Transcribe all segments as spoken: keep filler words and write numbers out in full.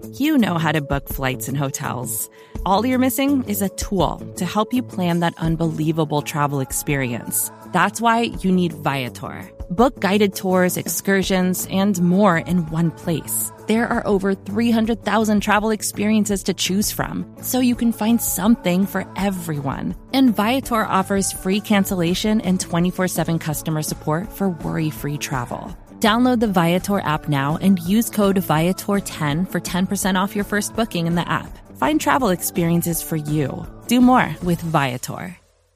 You know how to book flights and hotels. All you're missing is a tool to help you plan that unbelievable travel experience. That's why you need Viator. Book guided tours, excursions, and more in one place. There are over three hundred thousand travel experiences to choose from, so you can find something for everyone. And Viator offers free cancellation and twenty-four seven customer support for worry-free travel. Download the Viator app now and use code Viator ten for ten percent off your first booking in the app. Find travel experiences for you. Do more with Viator.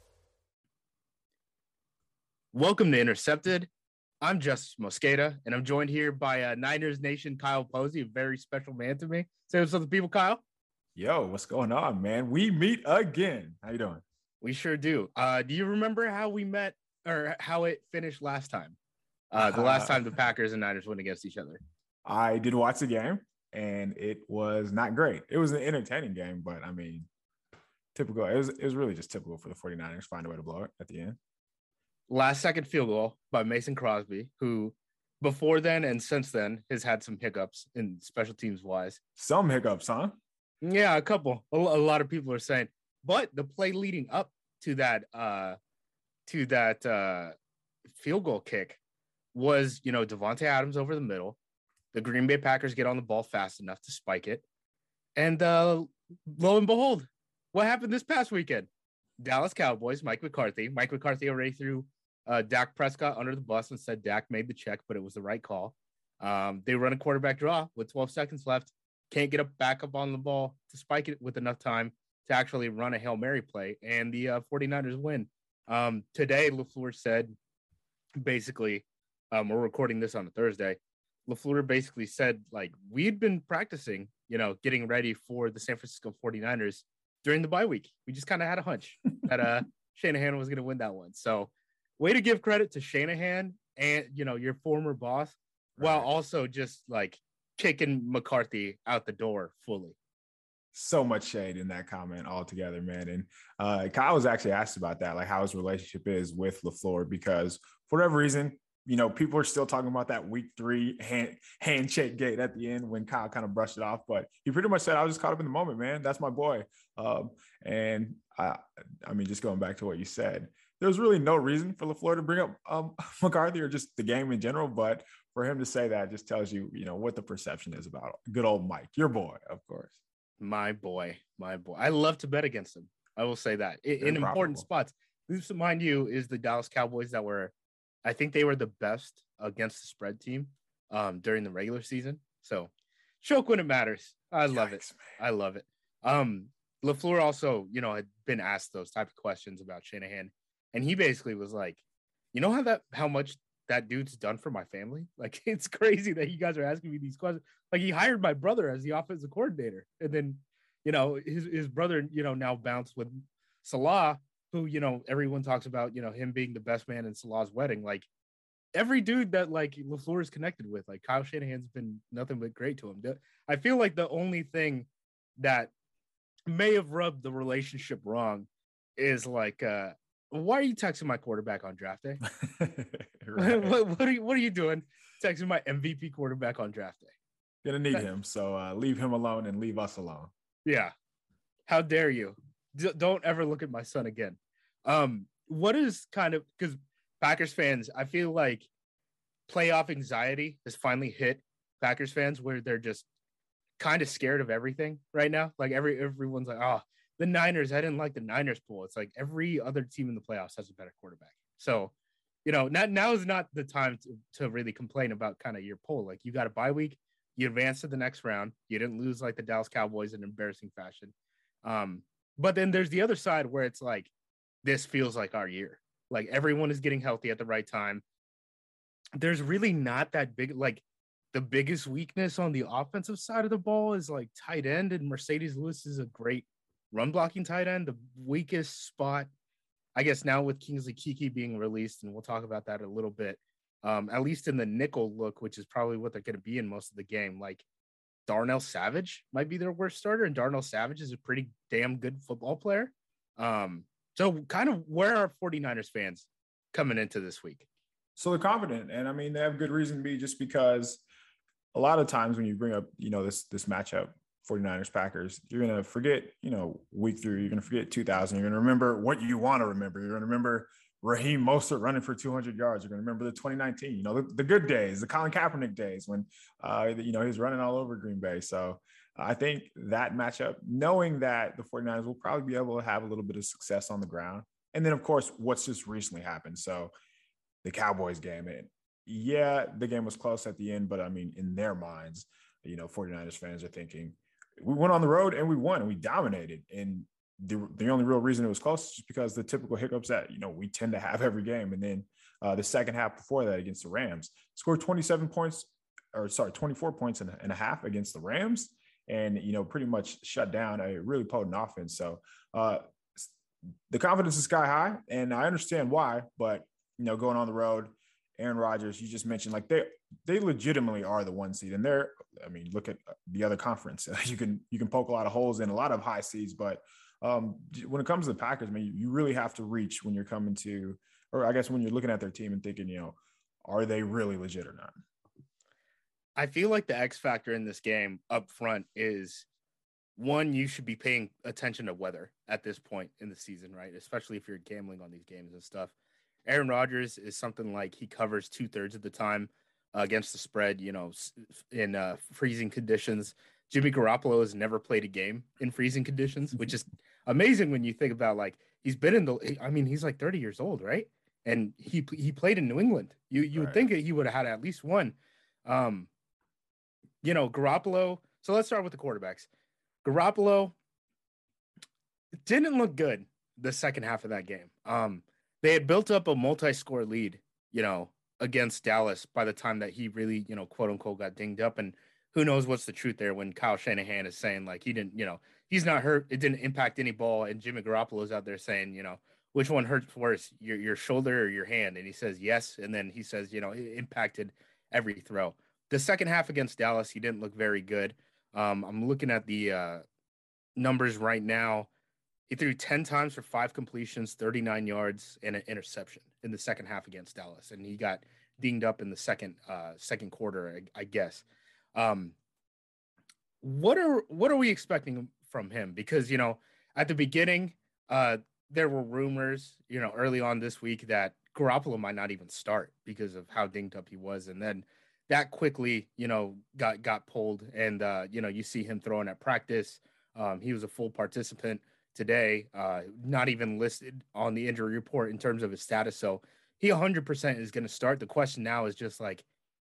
Welcome to Intercepted. I'm Justice Mosqueda, and I'm joined here by uh, Niners Nation Kyle Posey, a very special man to me. Say what's up to people, Kyle. Yo, what's going on, man? We meet again. How you doing? We sure do. Uh, do you remember how we met or how it finished last time? Uh, the last time the Packers and Niners went against each other. I did watch the game, and it was not great. It was an entertaining game, but, I mean, typical. It was, it was really just typical for the 49ers, find a way to blow it at the end. Last second field goal by Mason Crosby, who before then and since then has had some hiccups in special teams wise. Some hiccups, huh? Yeah, a couple. A, a lot of people are saying, but the play leading up to that uh, to that uh, field goal kick was, you know, Devontae Adams over the middle. The Green Bay Packers get on the ball fast enough to spike it. And uh, lo and behold, what happened this past weekend? Dallas Cowboys, Mike McCarthy. Mike McCarthy already threw uh, Dak Prescott under the bus and said Dak made the check, but it was the right call. Um, they run a quarterback draw with twelve seconds left. Can't get a back up on the ball to spike it with enough time to actually run a Hail Mary play. And the uh, 49ers win. Um, today, LaFleur said, basically, um, we're recording this on a Thursday. LaFleur basically said, like, we'd been practicing, you know, getting ready for the San Francisco 49ers during the bye week. We just kind of had a hunch that uh, Shanahan was going to win that one. So way to give credit to Shanahan and, you know, your former boss, right, while also just, like, kicking McCarthy out the door fully. So much shade in that comment altogether, man. And uh, Kyle was actually asked about that, like how his relationship is with LaFleur, because for whatever reason, you know, people are still talking about that week three hand, handshake gate at the end when Kyle kind of brushed it off. But he pretty much said, I was just caught up in the moment, man. That's my boy. Um, and I, I mean, just going back to what you said, there's really no reason for LaFleur to bring up um, McCarthy or just the game in general. But for him to say that just tells you, you know, what the perception is about good old Mike, your boy, of course. My boy, my boy. I love to bet against him. I will say that in, in important spots. This, mind you, is the Dallas Cowboys that were, I think they were the best against the spread team um, during the regular season. So choke when it matters. I love Yikes, it. Man. I love it. Um, LaFleur also, you know, had been asked those type of questions about Shanahan. And he basically was like, you know how that, how much that dude's done for my family? Like, it's crazy that you guys are asking me these questions. Like, he hired my brother as the offensive coordinator. And then, you know, his, his brother, you know, now bounced with Salah, who, you know, everyone talks about, you know, him being the best man in Salah's wedding. Like, every dude that, like, LaFleur is connected with, like, Kyle Shanahan's been nothing but great to him. I feel like the only thing that may have rubbed the relationship wrong is, like, uh, why are you texting my quarterback on draft day? Right. what, what, are you, what are you doing texting my M V P quarterback on draft day? Gonna need that, him, so uh, leave him alone and leave us alone. Yeah. How dare you? D- don't ever look at my son again. Um, what is kind of, because Packers fans, I feel like playoff anxiety has finally hit Packers fans where they're just kind of scared of everything right now. Like every everyone's like, oh, the Niners, I didn't like the Niners pool. It's like every other team in the playoffs has a better quarterback. So, you know, not, now is not the time to, to really complain about kind of your poll. Like, you got a bye week, you advance to the next round. You didn't lose like the Dallas Cowboys in embarrassing fashion. Um, but then there's the other side where it's like, this feels like our year. Like, everyone is getting healthy at the right time. There's really not that big, like, the biggest weakness on the offensive side of the ball is like tight end, and Mercedes Lewis is a great run blocking tight end. The weakest spot, I guess, now with Kingsley Kiki being released, and we'll talk about that a little bit, um, at least in the nickel look, which is probably what they're going to be in most of the game. Like, Darnell Savage might be their worst starter, and Darnell Savage is a pretty damn good football player. Um, so kind of where are 49ers fans coming into this week? So they're confident, and I mean, they have good reason to be, just because a lot of times when you bring up, you know, this this matchup forty-niners Packers, you're going to forget, you know, week three, you're going to forget two thousand. You're going to remember what you want to remember. You're going to remember Raheem Mostert running for two hundred yards. You're going to remember the twenty nineteen, you know, the, the good days, the Colin Kaepernick days when, uh, you know, he was running all over Green Bay. So I think that matchup, knowing that the forty-niners will probably be able to have a little bit of success on the ground. And then, of course, what's just recently happened. So the Cowboys game, and yeah, the game was close at the end, but I mean, in their minds, you know, forty-niners fans are thinking, we went on the road and we won and we dominated. And the, the only real reason it was close is just because the typical hiccups that, you know, we tend to have every game. And then uh, the second half before that against the Rams, scored twenty-seven points, or sorry, twenty-four points and a, and a half against the Rams, and, you know, pretty much shut down a really potent offense. So uh, the confidence is sky high, and I understand why, but, you know, going on the road, Aaron Rodgers, you just mentioned, like, they they legitimately are the one seed, and they're, I mean, look at the other conference. You can you can poke a lot of holes in a lot of high seeds, but um, when it comes to the Packers, I mean, you, you really have to reach when you're coming to, or I guess when you're looking at their team and thinking, you know, are they really legit or not? I feel like the X factor in this game up front is, one, you should be paying attention to weather at this point in the season, right? Especially if you're gambling on these games and stuff. Aaron Rodgers is something like he covers two thirds of the time uh, against the spread, you know, in uh, freezing conditions. Jimmy Garoppolo has never played a game in freezing conditions, which is amazing when you think about, like, he's been in the, I mean, he's like thirty years old, right? And he he played in New England. You you Right. would think that he would have had at least one. Um, you know, Garoppolo. So let's start with the quarterbacks. Garoppolo didn't look good the second half of that game. Um, they had built up a multi-score lead, you know, against Dallas by the time that he really, you know, quote unquote, got dinged up. And who knows what's the truth there when Kyle Shanahan is saying, like, he didn't, you know, he's not hurt. It didn't impact any ball. And Jimmy Garoppolo's out there saying, you know, which one hurts worse, your your shoulder or your hand? And he says yes. And then he says, you know, it impacted every throw. The second half against Dallas, he didn't look very good. Um, I'm looking at the uh, numbers right now. He threw ten times for five completions, thirty-nine yards, and an interception in the second half against Dallas. And he got dinged up in the second uh, second quarter, I, I guess. Um, what are what are we expecting from him? Because, you know, at the beginning, uh, there were rumors, you know, early on this week that Garoppolo might not even start because of how dinged up he was. And then that quickly, you know, got got pulled. And, uh, you know, you see him throwing at practice. Um, he was a full participant today, uh, not even listed on the injury report in terms of his status. So he one hundred percent is going to start. The question now is just like,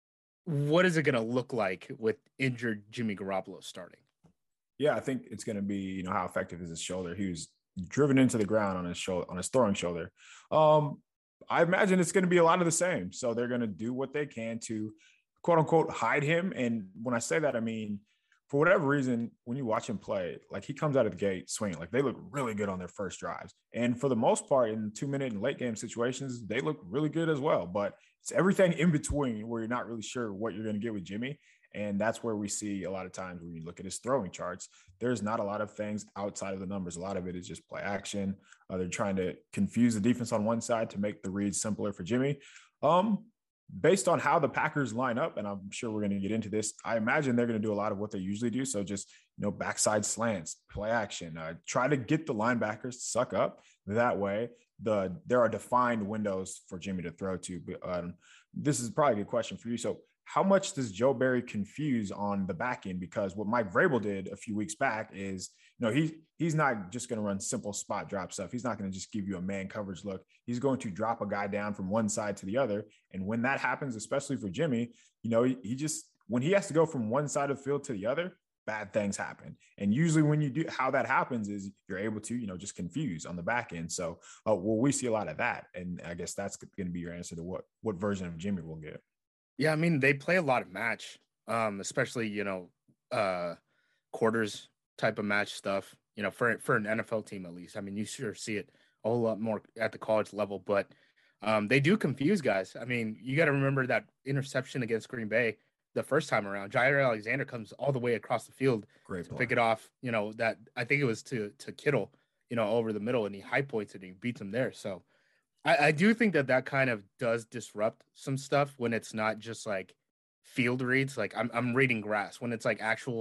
what is it going to look like with injured Jimmy Garoppolo starting? Yeah, I think it's going to be, you know, how effective is his shoulder? He was driven into the ground on his shoulder, on his throwing shoulder. Um, I imagine it's going to be a lot of the same. So they're going to do what they can to, quote unquote, hide him. And when I say that, I mean, for whatever reason, when you watch him play, like, he comes out of the gate swinging. Like, they look really good on their first drives. And for the most part, in two-minute and late game situations, they look really good as well. But it's everything in between where you're not really sure what you're going to get with Jimmy. And that's where we see a lot of times when you look at his throwing charts, there's not a lot of things outside of the numbers. A lot of it is just play action. Uh, they're trying to confuse the defense on one side to make the reads simpler for Jimmy. Um, Based on how the Packers line up, and I'm sure we're going to get into this, I imagine they're going to do a lot of what they usually do. So just, you know, backside slants, play action, uh, try to get the linebackers to suck up. That way, the there are defined windows for Jimmy to throw to. Um, this is probably a good question for you. So how much does Joe Barry confuse on the back end? Because what Mike Vrabel did a few weeks back is, you know, he, he's not just going to run simple spot drop stuff. He's not going to just give you a man coverage look. He's going to drop a guy down from one side to the other. And when that happens, especially for Jimmy, you know, he, he just, when he has to go from one side of the field to the other, bad things happen. And usually when you do, how that happens is you're able to, you know, just confuse on the back end. So, uh, well, we see a lot of that. And I guess that's going to be your answer to what, what version of Jimmy we'll get. Yeah, I mean, they play a lot of match, um, especially, you know, uh, quarters type of match stuff, you know, for for an N F L team at least. I mean, you sure see it a whole lot more at the college level, but um, they do confuse guys. I mean, you got to remember that interception against Green Bay the first time around. Jair Alexander comes all the way across the field Great to play. pick it off, you know, that I think it was to to Kittle, you know, over the middle, and he high points it and he beats him there. So I, I do think that that kind of does disrupt some stuff when it's not just like field reads. Like I'm I'm reading grass when it's like actual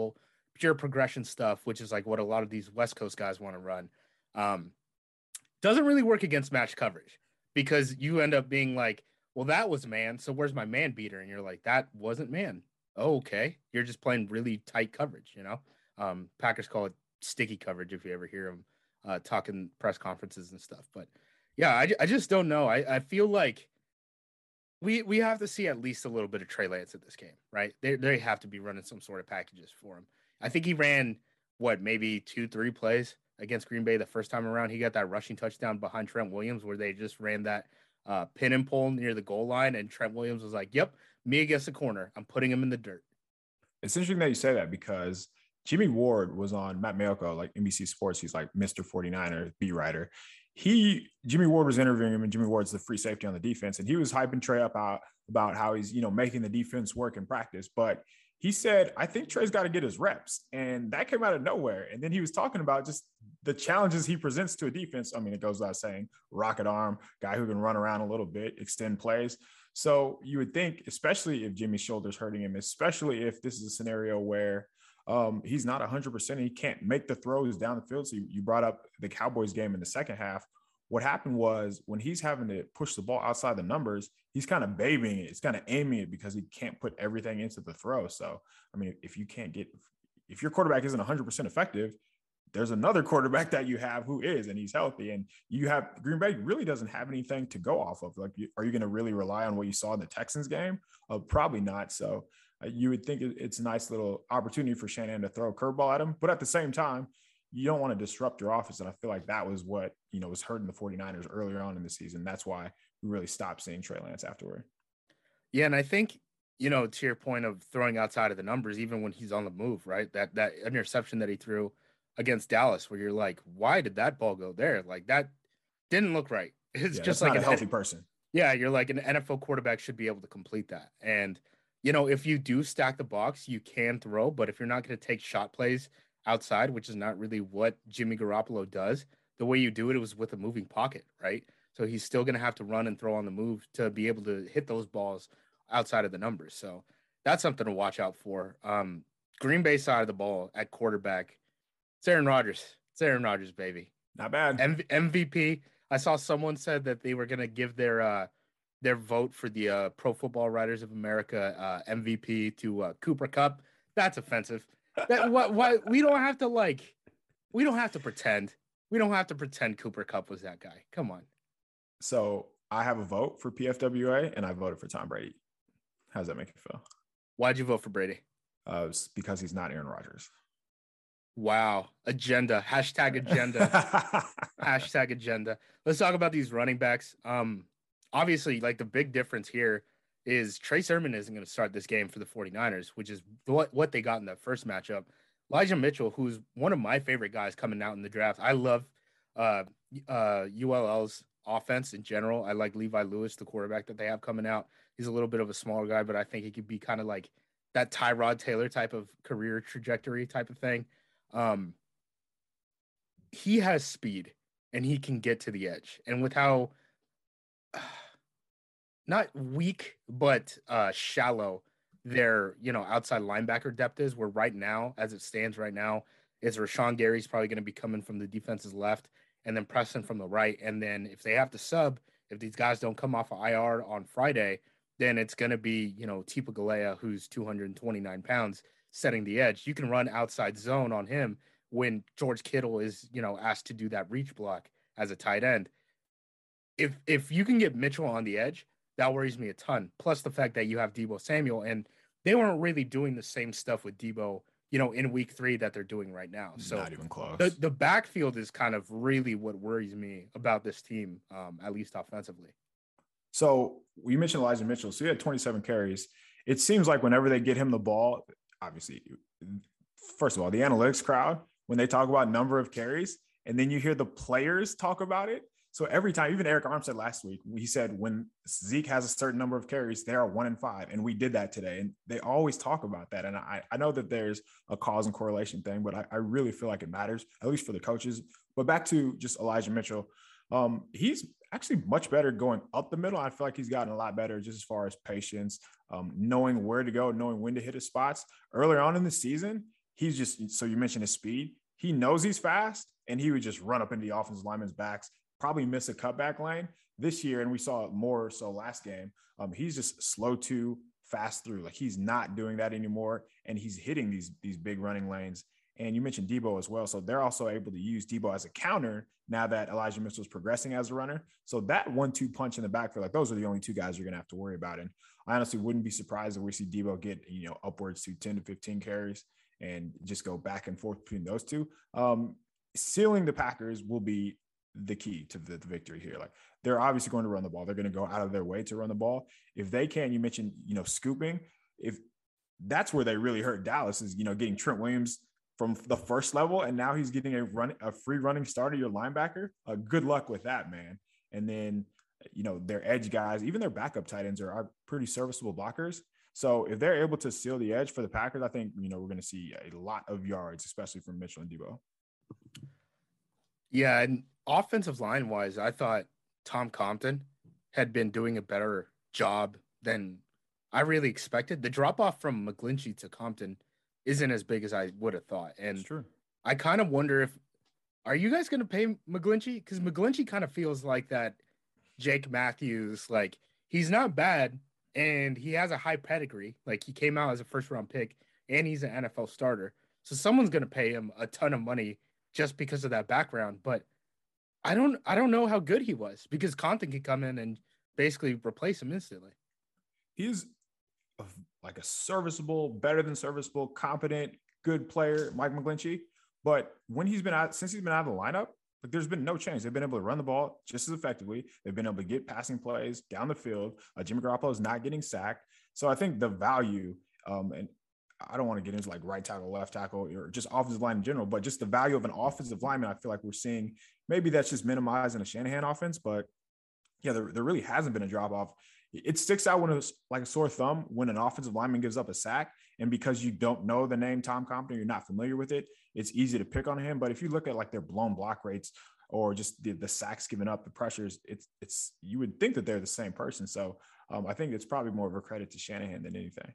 pure progression stuff, which is like what a lot of these West Coast guys want to run, um, doesn't really work against match coverage because you end up being like, well, that was man. So where's my man beater? And you're like, that wasn't man. Oh, okay. You're just playing really tight coverage, you know? Um, Packers call it sticky coverage if you ever hear them uh, talking press conferences and stuff. But yeah, I, I just don't know. I, I feel like we we have to see at least a little bit of Trey Lance at this game, right? They they have to be running some sort of packages for him. I think he ran, what, maybe two, three plays against Green Bay the first time around. He got that rushing touchdown behind Trent Williams where they just ran that uh, pin and pull near the goal line, and Trent Williams was like, yep, me against the corner. I'm putting him in the dirt. It's interesting that you say that because Jimmy Ward was on Matt Mayoko, like N B C Sports. He's like Mister forty-niner beat writer. He, Jimmy Ward was interviewing him, and Jimmy Ward's the free safety on the defense. And he was hyping Trey up out about how he's, you know, making the defense work in practice. But he said, I think Trey's got to get his reps. And that came out of nowhere. And then he was talking about just the challenges he presents to a defense. I mean, it goes without saying, rocket arm, guy who can run around a little bit, extend plays. So you would think, especially if Jimmy's shoulder's hurting him, especially if this is a scenario where um, he's not one hundred percent, he can't make the throws down the field. So you, you brought up the Cowboys game in the second half. What happened was when he's having to push the ball outside the numbers, he's kind of babying it. It's kind of aiming it because he can't put everything into the throw. So, I mean, if you can't get, if your quarterback isn't one hundred percent effective, there's another quarterback that you have who is, and he's healthy. And you have, Green Bay really doesn't have anything to go off of. Like, are you going to really rely on what you saw in the Texans game? Uh, probably not. So uh, you would think it's a nice little opportunity for Shanahan to throw a curveball at him. But at the same time, you don't want to disrupt your offense. And I feel like that was what, you know, was hurting the 49ers earlier on in the season. That's why we really stopped seeing Trey Lance afterward. Yeah. And I think, you know, to your point of throwing outside of the numbers, even when he's on the move, right? That, that interception that he threw against Dallas, where you're like, why did that ball go there? Like, that didn't look right. It's yeah, just like not a healthy person. Yeah. You're like, an N F L quarterback should be able to complete that. And, you know, if you do stack the box, you can throw, but if you're not going to take shot plays outside, which is not really what Jimmy Garoppolo does, the way you do it, it was with a moving pocket, right? So he's still going to have to run and throw on the move to be able to hit those balls outside of the numbers. So that's something to watch out for. Um, Green Bay side of the ball at quarterback, it's Aaron Rodgers. It's Aaron Rodgers, baby. Not bad. M- MVP. I saw someone said that they were going to give their uh, their vote for the uh, Pro Football Writers of America uh, M V P to uh, Cooper Kupp. That's offensive. That what why we don't have to like we don't have to pretend. We don't have to pretend Cooper Kupp was that guy. Come on. So I have a vote for P F W A and I voted for Tom Brady. How does that make you feel? Why'd you vote for Brady? Uh, because he's not Aaron Rodgers. Wow. Agenda. Hashtag agenda. Hashtag agenda. Let's talk about these running backs. Um, obviously, like the big difference here is Trey Sermon isn't going to start this game for the 49ers, which is what, what they got in that first matchup. Elijah Mitchell, who's one of my favorite guys coming out in the draft. I love uh, uh, U L L's offense in general. I like Levi Lewis, the quarterback that they have coming out. He's a little bit of a smaller guy, but I think he could be kind of like that Tyrod Taylor type of career trajectory type of thing. Um, he has speed and he can get to the edge. And with how uh, not weak, but uh, shallow their, you know, outside linebacker depth is, where right now, as it stands right now, is Rashawn Gary's probably going to be coming from the defense's left and then Preston from the right. And then if they have to sub, if these guys don't come off of I R on Friday, then it's going to be, you know, Tipa Galea, who's two hundred twenty-nine pounds, setting the edge. You can run outside zone on him when George Kittle is, you know, asked to do that reach block as a tight end. If if you can get Mitchell on the edge, that worries me a ton. Plus the fact that you have Deebo Samuel, and they weren't really doing the same stuff with Deebo, you know, in week three that they're doing right now. So not even close. The, the backfield is kind of really what worries me about this team, um, at least offensively. So we mentioned Elijah Mitchell. So he had twenty-seven carries. It seems like whenever they get him the ball, obviously, first of all, the analytics crowd, when they talk about number of carries, and then you hear the players talk about it. So every time, even Eric Armstead last week, he said when Zeke has a certain number of carries, they are one in five. And we did that today. And they always talk about that. And I, I know that there's a cause and correlation thing, but I, I really feel like it matters, at least for the coaches. But back to just Elijah Mitchell, um, he's actually much better going up the middle. I feel like he's gotten a lot better just as far as patience, um, knowing where to go, knowing when to hit his spots. Earlier on in the season, he's just, so you mentioned his speed. He knows he's fast, and he would just run up into the offensive lineman's backs, probably miss a cutback lane this year. And we saw it more so last game. Um, he's just slow to fast through. Like, he's not doing that anymore. And he's hitting these, these big running lanes. And you mentioned Debo as well. So they're also able to use Debo as a counter now that Elijah Mitchell is progressing as a runner. So that one two punch in the backfield, like, those are the only two guys you're going to have to worry about. And I honestly wouldn't be surprised if we see Debo get, you know, upwards to ten to fifteen carries and just go back and forth between those two. Um, sealing the Packers will be the key to the, the victory here. Like, they're obviously going to run the ball. They're going to go out of their way to run the ball. If they can, you mentioned, you know, scooping. If that's where they really hurt Dallas is, you know, getting Trent Williams from the first level, and now he's getting a run, a free running starter, your linebacker. Uh, good luck with that, man. And then, you know, their edge guys, even their backup tight ends are, are pretty serviceable blockers. So if they're able to seal the edge for the Packers, I think, you know, we're going to see a lot of yards, especially from Mitchell and Debo. Yeah, and offensive line wise, I thought Tom Compton had been doing a better job than I really expected. The drop off from McGlinchey to Compton isn't as big as I would have thought. And it's true. I kind of wonder if, are you guys going to pay McGlinchey? Because McGlinchey kind of feels like that Jake Matthews, like, he's not bad and he has a high pedigree. Like, he came out as a first round pick and he's an N F L starter. So someone's going to pay him a ton of money just because of that background. But I don't, I don't know how good he was, because Compton could come in and basically replace him instantly. He's a, like a serviceable, better than serviceable, competent, good player, Mike McGlinchey. But when he's been out, since he's been out of the lineup, like, there's been no change. They've been able to run the ball just as effectively. They've been able to get passing plays down the field. Uh, Jimmy Garoppolo is not getting sacked. So I think the value, um, and I don't want to get into like right tackle, left tackle, or just offensive line in general, but just the value of an offensive lineman, I feel like we're seeing, maybe that's just minimized in a Shanahan offense, but yeah, there, there really hasn't been a drop off. It sticks out when it's like a sore thumb when an offensive lineman gives up a sack. And because you don't know the name Tom Compton, you're not familiar with it, it's easy to pick on him. But if you look at like their blown block rates or just the, the sacks given up, the pressures, it's, it's, you would think that they're the same person. So um, I think it's probably more of a credit to Shanahan than anything.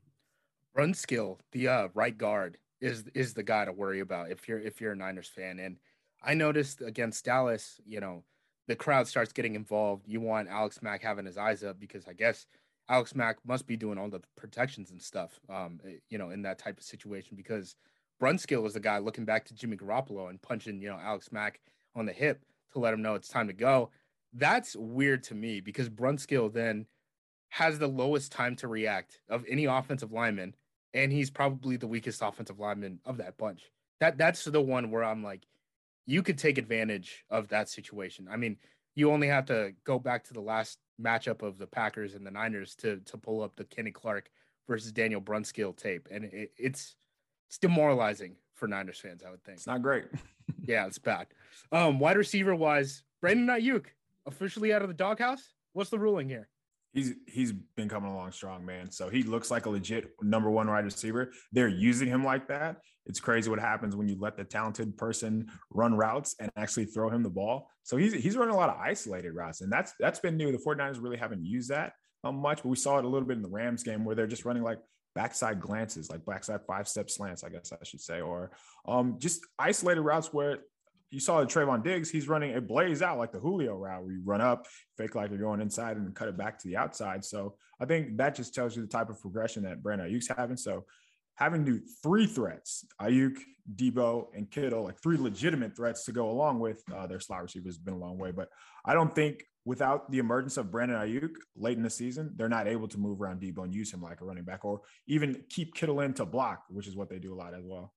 Brunskill, the uh, right guard, is is the guy to worry about if you're if you're a Niners fan. And I noticed against Dallas, you know, the crowd starts getting involved. You want Alex Mack having his eyes up, because I guess Alex Mack must be doing all the protections and stuff, um, you know, in that type of situation, because Brunskill is the guy looking back to Jimmy Garoppolo and punching, you know, Alex Mack on the hip to let him know it's time to go. That's weird to me, because Brunskill then has the lowest time to react of any offensive lineman, and he's probably the weakest offensive lineman of that bunch. That that's the one where I'm like, you could take advantage of that situation. I mean, you only have to go back to the last matchup of the Packers and the Niners to to pull up the Kenny Clark versus Daniel Brunskill tape, and it, it's it's demoralizing for Niners fans, I would think. It's not great. Yeah, it's bad. Um, wide receiver wise, Brandon Ayuk officially out of the doghouse. What's the ruling here? He's he's been coming along strong, man. So he looks like a legit number one wide receiver. They're using him like that. It's crazy what happens when you let the talented person run routes and actually throw him the ball. So he's he's running a lot of isolated routes, and that's that's been new. The 49ers really haven't used that um, much, but we saw it a little bit in the Rams game where they're just running like backside glances, like backside five-step slants, I guess I should say, or um, just isolated routes where you saw the Trayvon Diggs, he's running a blaze out like the Julio route where you run up, fake like you're going inside and then cut it back to the outside. So I think that just tells you the type of progression that Brandon Ayuk's having. So having to do three threats, Ayuk, Debo, and Kittle, like three legitimate threats to go along with uh, their slot receivers has been a long way. But I don't think without the emergence of Brandon Ayuk late in the season, they're not able to move around Debo and use him like a running back, or even keep Kittle in to block, which is what they do a lot as well.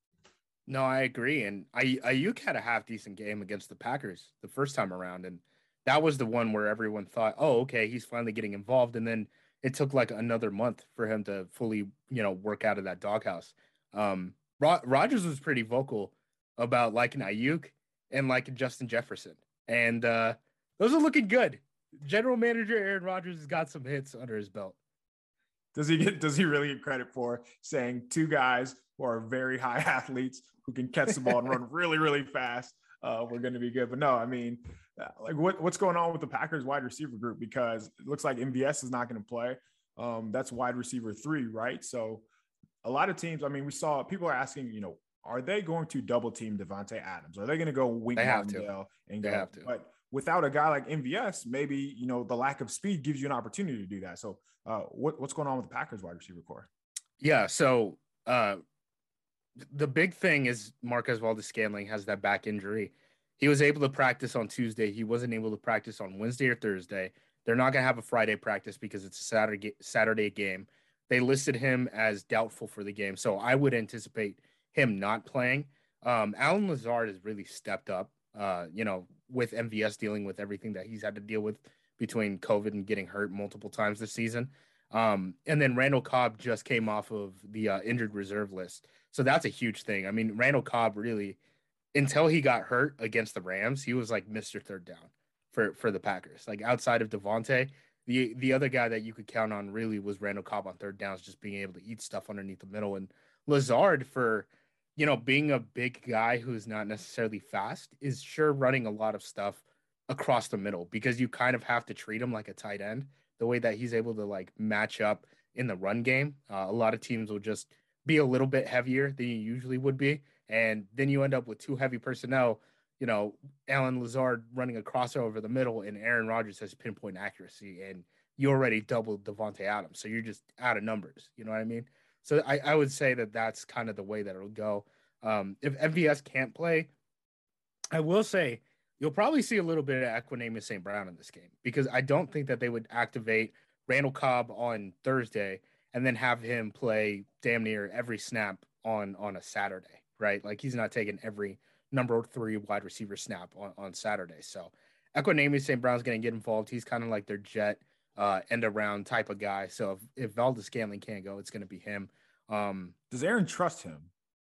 No, I agree. And Ay- Ayuk had a half decent game against the Packers the first time around. And that was the one where everyone thought, oh, okay, he's finally getting involved. And then it took like another month for him to fully, you know, work out of that doghouse. Um, Ro- Rodgers was pretty vocal about liking Ayuk and liking Justin Jefferson. And uh, those are looking good. General manager Aaron Rodgers has got some hits under his belt. Does he get, does he really get credit for saying two guys who are very high athletes who can catch the ball and run really, really fast? Uh, we're going to be good. But no, I mean, uh, like what, what's going on with the Packers wide receiver group? Because it looks like M V S is not going to play. Um, that's wide receiver three, right? So a lot of teams, I mean, we saw people are asking, you know, are they going to double team Davante Adams? Are they going to go Wink They have Martindale to. and They go? have to. But without a guy like M V S, maybe, you know, the lack of speed gives you an opportunity to do that. So uh, what, what's going on with the Packers wide receiver core? Yeah. So uh, the big thing is Marquez Valdes-Scantling has that back injury. He was able to practice on Tuesday. He wasn't able to practice on Wednesday or Thursday. They're not going to have a Friday practice because it's a Saturday Saturday game. They listed him as doubtful for the game, so I would anticipate him not playing. Um, Allen Lazard has really stepped up, uh, you know, with M V S dealing with everything that he's had to deal with between COVID and getting hurt multiple times this season. Um, and then Randall Cobb just came off of the uh, injured reserve list. So that's a huge thing. I mean, Randall Cobb really, until he got hurt against the Rams, he was like Mister Third Down for, for the Packers. Like outside of Devontae, the the other guy that you could count on really was Randall Cobb on third downs, just being able to eat stuff underneath the middle. And Lazard, for, you know, being a big guy who's not necessarily fast, is sure running a lot of stuff across the middle because you kind of have to treat him like a tight end, the way that he's able to like match up in the run game. Uh, a lot of teams will just be a little bit heavier than you usually would be. And then you end up with two heavy personnel, you know, Allen Lazard running a crossover over the middle and Aaron Rodgers has pinpoint accuracy and you already doubled Davante Adams. So you're just out of numbers. You know what I mean? So I, I would say that that's kind of the way that it'll go. Um, if M V S can't play, I will say you'll probably see a little bit of Equanimeous Saint Brown in this game because I don't think that they would activate Randall Cobb on Thursday and then have him play damn near every snap on, on a Saturday, right? Like he's not taking every number three wide receiver snap on, on Saturday. So Equanimeous Saint Brown's going to get involved. He's kind of like their jet uh, end around type of guy. So if, if Valdes-Scantling can't go, it's going to be him. Um, Does Aaron trust him?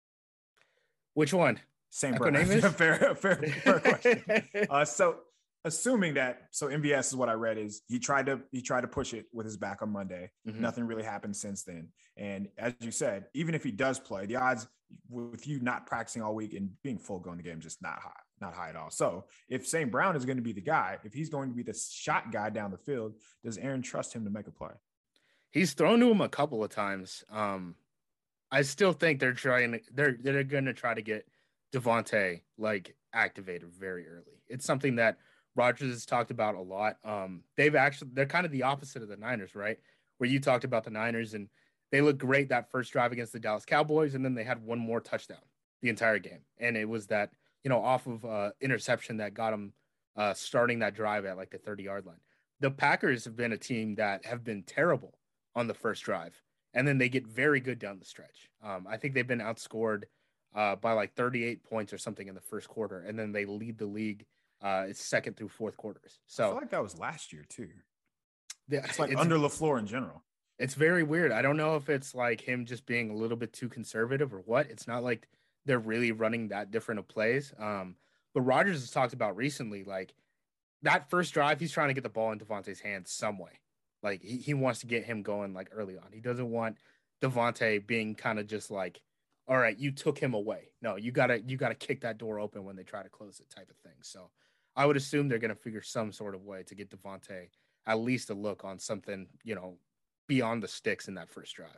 Which one? Saint Brown. fair, fair, fair question. Uh, so assuming that, so M V S is what I read is he tried to, he tried to push it with his back on Monday. Mm-hmm. Nothing really happened since then. And as you said, even if he does play, the odds with you not practicing all week and being full go in the game, just not high, not high at all. So if Saint Brown is going to be the guy, if he's going to be the shot guy down the field, does Aaron trust him to make a play? He's thrown to him a couple of times. Um, I still think they're trying, they're, they're going to try to get Devontae like activated very early. It's something that Rodgers has talked about a lot. Um, they've actually, they're kind of the opposite of the Niners, right? Where you talked about the Niners and they looked great that first drive against the Dallas Cowboys. And then they had one more touchdown the entire game. And it was that, you know, off of uh interception that got them uh, starting that drive at like the thirty yard line. The Packers have been a team that have been terrible on the first drive. And then they get very good down the stretch. Um, I think they've been outscored uh, by like thirty-eight points or something in the first quarter. And then they lead the league uh, it's second through fourth quarters. So I feel like that was last year too. Yeah, it's like it's, under LaFleur in general. It's very weird. I don't know if it's like him just being a little bit too conservative or what. It's not like they're really running that different of plays. Um, but Rodgers has talked about recently, like that first drive, he's trying to get the ball in Devontae's hands some way. Like he, he wants to get him going like early on. He doesn't want Devontae being kind of just like, all right, you took him away. No, you gotta you gotta kick that door open when they try to close it type of thing. So I would assume they're gonna figure some sort of way to get Devontae at least a look on something, you know, beyond the sticks in that first drive.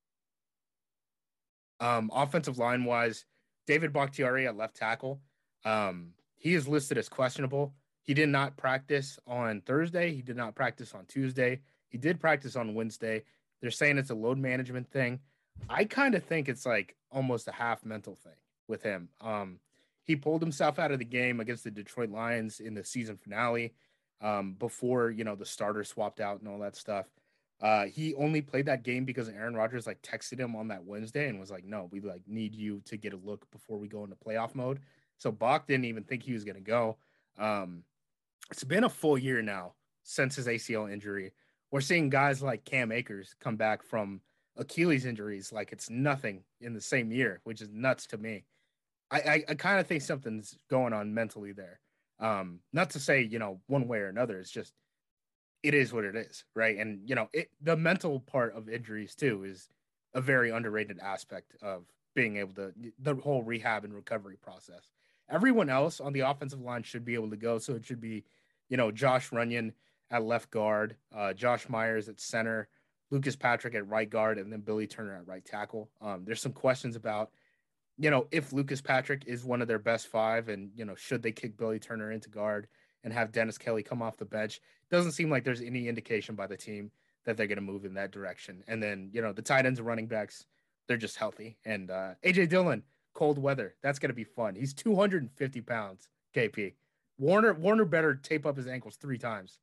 Um, offensive line wise, David Bakhtiari at left tackle. Um, he is listed as questionable. He did not practice on Thursday. He did not practice on Tuesday. He did practice on Wednesday. They're saying it's a load management thing. I kind of think it's like almost a half mental thing with him. Um, he pulled himself out of the game against the Detroit Lions in the season finale um, before, you know, the starter swapped out and all that stuff. Uh, he only played that game because Aaron Rodgers like texted him on that Wednesday and was like, no, we like need you to get a look before we go into playoff mode. So Bach didn't even think he was going to go. Um, it's been a full year now since his A C L injury. We're seeing guys like Cam Akers come back from Achilles injuries like it's nothing in the same year, which is nuts to me. I, I, I kind of think something's going on mentally there. Um, not to say, you know, one way or another. It's just, it is what it is, right? And, you know, it, the mental part of injuries, too, is a very underrated aspect of being able to, the whole rehab and recovery process. Everyone else on the offensive line should be able to go. So it should be, you know, Josh Runyon at left guard, uh, Josh Myers at center, Lucas Patrick at right guard, and then Billy Turner at right tackle. Um, there's some questions about, you know, if Lucas Patrick is one of their best five, and, you know, should they kick Billy Turner into guard and have Dennis Kelly come off the bench? Doesn't seem like there's any indication by the team that they're going to move in that direction. And then, you know, the tight ends and running backs, they're just healthy. And uh, A J Dillon, cold weather, that's going to be fun. He's two hundred fifty pounds, K P. Warner Warner better tape up his ankles three times.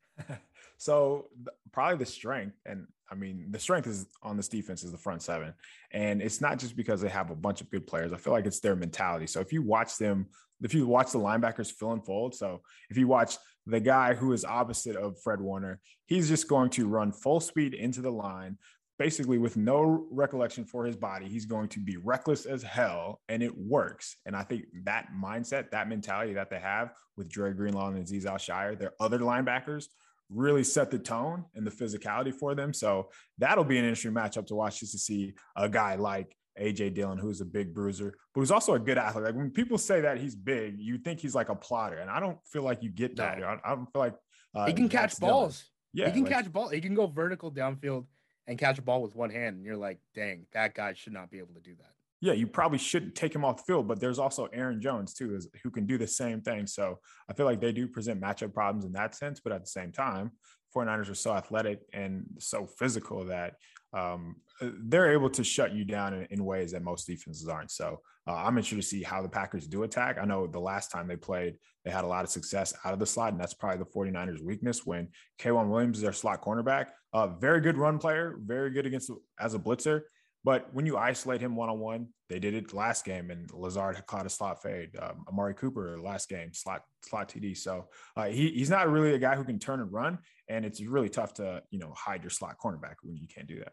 So probably the strength, and I mean, the strength is on this defense is the front seven. And it's not just because they have a bunch of good players. I feel like it's their mentality. So if you watch them, if you watch the linebackers fill and fold, so if you watch the guy who is opposite of Fred Warner, he's just going to run full speed into the line, basically with no recollection for his body. He's going to be reckless as hell, and it works. And I think that mindset, that mentality that they have with Dre Greenlaw and Azeez Al-Shaair, their other linebackers, really set the tone and the physicality for them. So that'll be an interesting matchup to watch, just to see a guy like A J Dillon, who's a big bruiser, but who's also a good athlete. Like when people say that he's big, you think he's like a plotter. And I don't feel like you get that. No. I, I don't feel like uh, he can catch balls. Yeah, he can like, catch ball. He can go vertical downfield and catch a ball with one hand. And you're like, dang, that guy should not be able to do that. Yeah, you probably shouldn't take him off the field, but there's also Aaron Jones too, is, who can do the same thing. So I feel like they do present matchup problems in that sense, but at the same time, 49ers are so athletic and so physical that um, they're able to shut you down in, in ways that most defenses aren't. So uh, I'm interested to see how the Packers do attack. I know the last time they played, they had a lot of success out of the slot, and that's probably the 49ers' weakness when K'Waun Williams is their slot cornerback. Uh, very good run player, very good against as a blitzer. But when you isolate him one-on-one, they did it last game, and Lazard caught a slot fade. Um, Amari Cooper last game, slot slot T D. So uh, he, he's not really a guy who can turn and run, and it's really tough to, you know, hide your slot cornerback when you can't do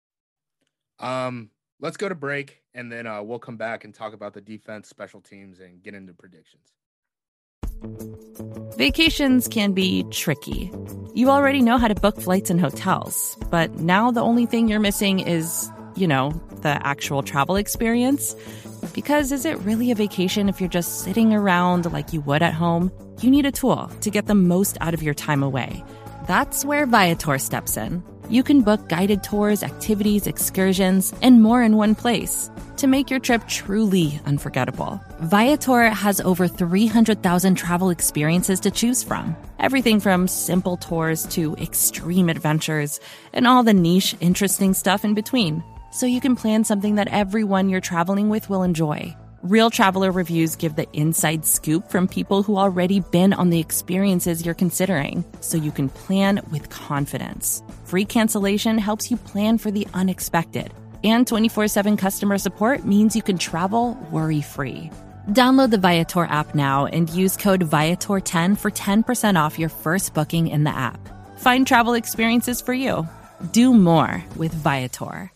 that. Um, let's go to break, and then uh, we'll come back and talk about the defense, special teams, and get into predictions. Vacations can be tricky. You already know how to book flights and hotels, but now the only thing you're missing is, you know, the actual travel experience. Because is it really a vacation if you're just sitting around like you would at home? You need a tool to get the most out of your time away. That's where Viator steps in. You can book guided tours, activities, excursions, and more in one place to make your trip truly unforgettable. Viator has over three hundred thousand travel experiences to choose from. Everything from simple tours to extreme adventures and all the niche, interesting stuff in between. So you can plan something that everyone you're traveling with will enjoy. Real traveler reviews give the inside scoop from people who already been on the experiences you're considering, so you can plan with confidence. Free cancellation helps you plan for the unexpected. And twenty-four seven customer support means you can travel worry-free. Download the Viator app now and use code Viator ten for ten percent off your first booking in the app. Find travel experiences for you. Do more with Viator.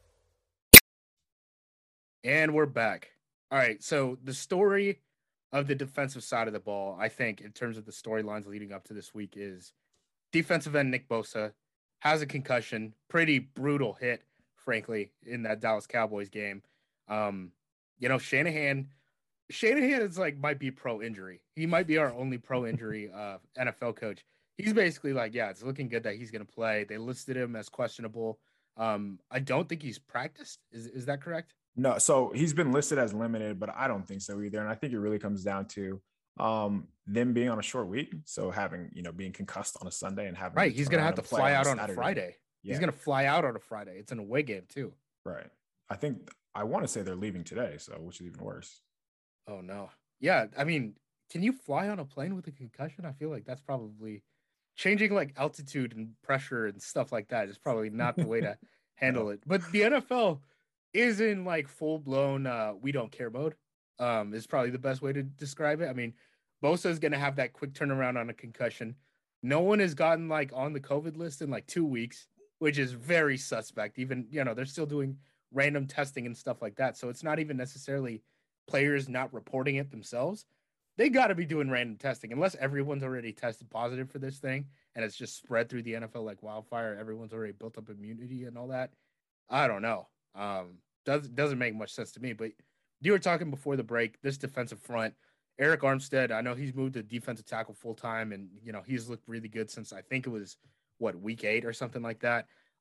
And we're back. All right, so the story of the defensive side of the ball, I think, in terms of the storylines leading up to this week, is defensive end Nick Bosa has a concussion, pretty brutal hit, frankly, in that Dallas Cowboys game. Um, you know, Shanahan, Shanahan is like might be pro injury. He might be our only pro injury uh, N F L coach. He's basically like, yeah, it's looking good that he's going to play. They listed him as questionable. Um, I don't think he's practiced. Is is that correct? No, so he's been listed as limited, but I don't think so either. And I think it really comes down to um, them being on a short week. So having, you know, being concussed on a Sunday and having right. He's going to have to fly out on Saturday. a Friday. Yeah. He's going to fly out on a Friday. It's an away game too. Right. I think I want to say they're leaving today, so which is even worse. Oh no. Yeah. I mean, can you fly on a plane with a concussion? I feel like that's probably changing like altitude and pressure and stuff like that is probably not the way to handle No. it. But the N F L is in like full blown uh we don't care mode. Um is probably the best way to describe it. I mean, Bosa is gonna have that quick turnaround on a concussion. No one has gotten like on the COVID list in like two weeks, which is very suspect. Even, you know, they're still doing random testing and stuff like that. So it's not even necessarily players not reporting it themselves. They got to be doing random testing unless everyone's already tested positive for this thing and it's just spread through the N F L like wildfire. Everyone's already built up immunity and all that. I don't know. Um, does, doesn't make much sense to me, but you were talking before the break, this defensive front, Eric Armstead, I know he's moved to defensive tackle full time, and, you know, he's looked really good since I think it was, what, week eight or something like that.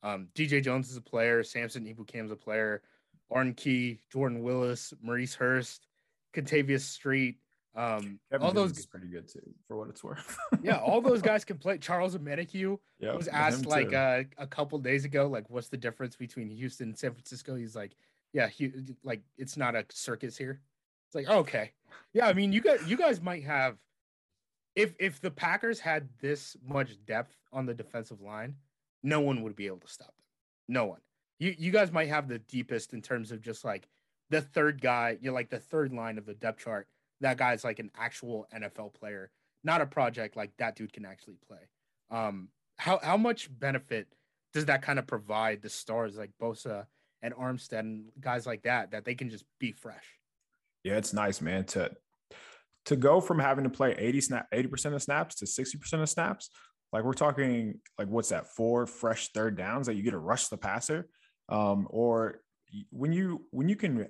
Um, D J Jones is a player. Samson Ibukam is a player. Arden Key, Jordan Willis, Maurice Hurst, Contavious Street. Um, Kevin all those, Jimmins is pretty good too, for what it's worth. yeah, all those guys can play. Charles Omenihu Yeah, was him asked like too. uh, a couple days ago, like, what's the difference between Houston and San Francisco? He's like, yeah, Hu- like it's not a circus here. It's like, okay, yeah. I mean, you guys, you guys might have if if the Packers had this much depth on the defensive line, no one would be able to stop them. No one. You you guys might have the deepest in terms of just like the third guy. You're like the third line of the depth chart. That guy's like an actual N F L player, not a project. Like that dude can actually play. Um, how how much benefit does that kind of provide the stars like Bosa and Armstead and guys like that that they can just be fresh? Yeah, it's nice, man, to to go from having to play eighty snap eighty percent of snaps to sixty percent of snaps. Like we're talking like what's that, four fresh third downs that you get to rush the passer. Um, or when you when you can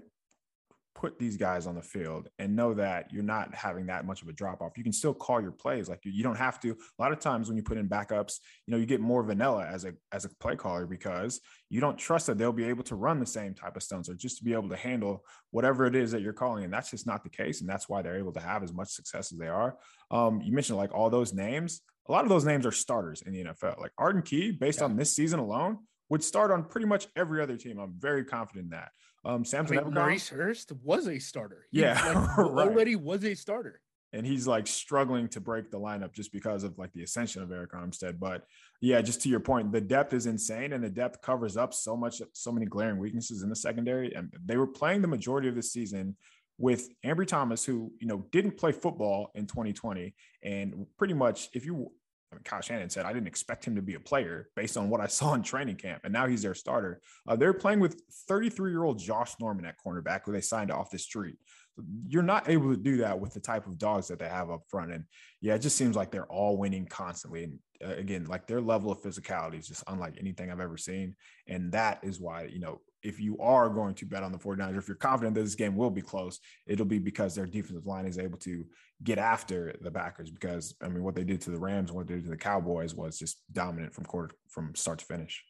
put these guys on the field and know that you're not having that much of a drop off, you can still call your plays. Like you, you don't have to. A lot of times when you put in backups, you know, you get more vanilla as a as a play caller because you don't trust that they'll be able to run the same type of stunts or just to be able to handle whatever it is that you're calling. And that's just not the case. And that's why they're able to have as much success as they are. Um, you mentioned like all those names. A lot of those names are starters in the N F L. Like Arden Key, based Yeah. on this season alone, would start on pretty much every other team. I'm very confident in that. Um, Samson I mean, Maurice Hurst was a starter. He, Yeah, like, right. already was a starter. And he's like struggling to break the lineup just because of like the ascension of Eric Armstead. But yeah, just to your point, the depth is insane, and the depth covers up so much, so many glaring weaknesses in the secondary. And they were playing the majority of the season with Ambry Thomas, who, you know, didn't play football in twenty twenty. And pretty much if you, I mean, Kyle Shanahan said, I didn't expect him to be a player based on what I saw in training camp. And now he's their starter. Uh, they're playing with thirty-three-year-old Josh Norman at cornerback, who they signed off the street. So you're not able to do that with the type of dogs that they have up front. And yeah, it just seems like they're all winning constantly. And uh, again, like their level of physicality is just unlike anything I've ever seen. And that is why, you know, if you are going to bet on the 49ers, if you're confident that this game will be close, it'll be because their defensive line is able to get after the Packers. Because I mean, what they did to the Rams and what they did to the Cowboys was just dominant from quarter from start to finish.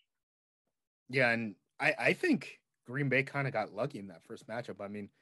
Yeah, and I, I think Green Bay kind of got lucky in that first matchup. I mean,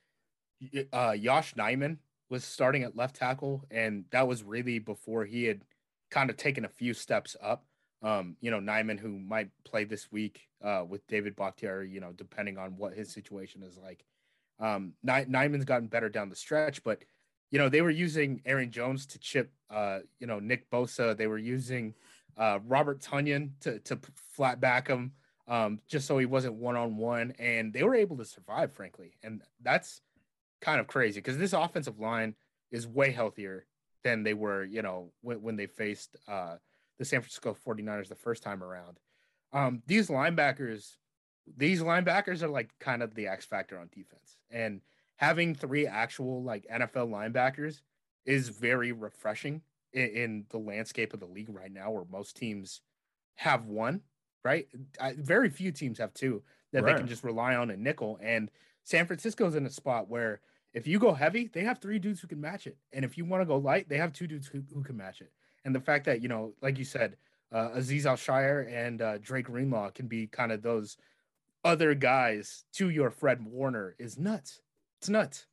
uh, Josh Nijman was starting at left tackle, and that was really before he had kind of taken a few steps up. Um, you know, Nijman, who might play this week uh, with David Bakhtiari, you know, depending on what his situation is like. Um, Ny- Nijman's gotten better down the stretch, but, you know, they were using Aaron Jones to chip, uh, you know, Nick Bosa. They were using uh, Robert Tonyan to, to flat back him um, just so he wasn't one-on-one, and they were able to survive, frankly. And that's kind of crazy because this offensive line is way healthier than they were, you know, when, when they faced uh, – the San Francisco 49ers the first time around. Um, these linebackers, these linebackers are like kind of the X factor on defense. And having three actual like N F L linebackers is very refreshing in, in the landscape of the league right now, where most teams have one, right? I, very few teams have two that Right. they can just rely on a nickel. And San Francisco's in a spot where if you go heavy, they have three dudes who can match it. And if you want to go light, they have two dudes who, who can match it. And the fact that, you know, like you said, uh, Aziz Al-Shire and uh, Drake Greenlaw can be kind of those other guys to your Fred Warner is nuts. It's nuts.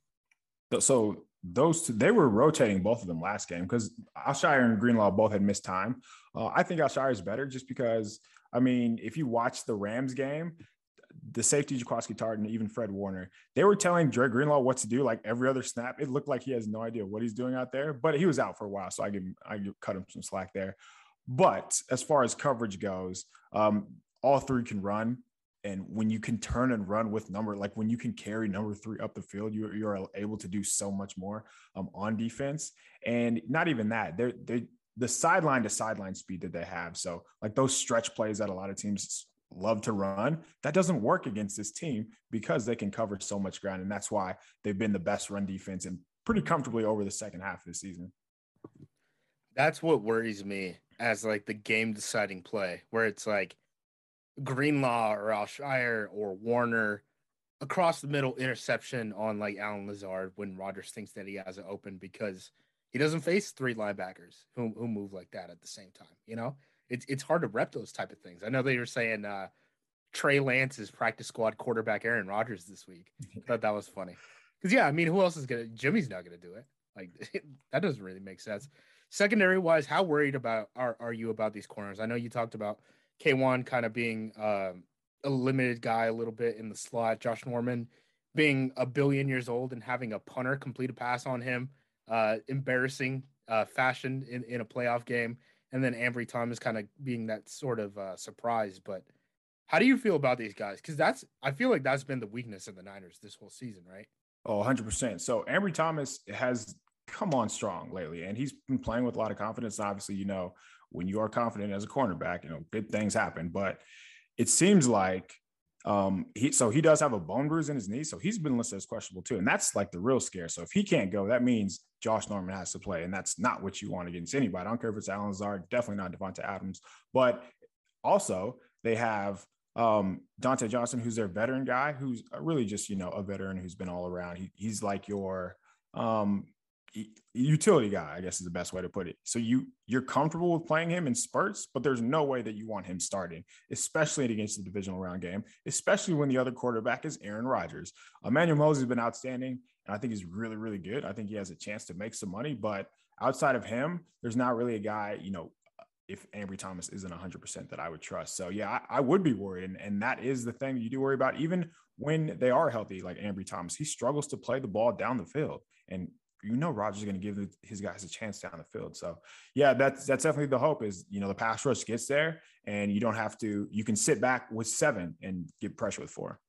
So those two, they were rotating both of them last game because Al-Shire and Greenlaw both had missed time. Uh, I think Al-Shire is better just because, I mean, if you watch the Rams game, the safety Jaquiski Tartt and even Fred Warner, they were telling Drake Greenlaw what to do like every other snap. It looked like he has no idea what he's doing out there, but he was out for a while, so I give him, I give, cut him some slack there. But as far as coverage goes, um, all three can run, and when you can turn and run with number, like when you can carry number three up the field, you you're able to do so much more um, on defense. And not even that, they're they the sideline to sideline speed that they have. So like those stretch plays that a lot of teams love to run, that doesn't work against this team because they can cover so much ground. And that's why they've been the best run defense and pretty comfortably over the second half of the season. That's what worries me as like the game deciding play, where it's like Greenlaw or Al-Shire or Warner across the middle interception on like Alan Lazard when Rodgers thinks that he has it open because he doesn't face three linebackers who, who move like that at the same time. You know, it's, it's hard to rep those type of things. I know they were saying, uh, Trey Lance's practice squad quarterback Aaron Rodgers this week. I thought that was funny. Because, yeah, I mean, who else is going to – Jimmy's not going to do it. Like, that doesn't really make sense. Secondary-wise, how worried about are, are you about these corners? I know you talked about K one kind of being um, a limited guy a little bit in the slot. Josh Norman being a billion years old and having a punter complete a pass on him, uh, embarrassing uh, fashion in, in a playoff game. And then Ambry Thomas kind of being that sort of uh, surprise. But how do you feel about these guys? Because that's I feel like that's been the weakness of the Niners this whole season, right? Oh, one hundred percent. So Ambry Thomas has come on strong lately, and he's been playing with a lot of confidence. Obviously, you know, when you are confident as a cornerback, you know, good things happen. But it seems like um, he so he does have a bone bruise in his knee, so he's been listed as questionable too. And that's like the real scare. So if he can't go, that means Josh Norman has to play, and that's not what you want against anybody. I don't care if it's Alan Lazard, definitely not Devonta Adams. But also they have um, Dante Johnson, who's their veteran guy, who's really just, you know, a veteran who's been all around. He, he's like your um, utility guy, I guess is the best way to put it. So you, you're comfortable with playing him in spurts, but there's no way that you want him starting, especially against the divisional round game, especially when the other quarterback is Aaron Rodgers. Emmanuel Moses has been outstanding, and I think he's really, really good. I think he has a chance to make some money, but outside of him, there's not really a guy, you know, if Ambry Thomas isn't one hundred percent that I would trust. So, yeah, I, I would be worried. And, and that is the thing you do worry about. Even when they are healthy, like Ambry Thomas, he struggles to play the ball down the field. And you know Rodgers is going to give his guys a chance down the field. So, yeah, that's that's definitely the hope is, you know, the pass rush gets there and you don't have to – you can sit back with seven and get pressure with four.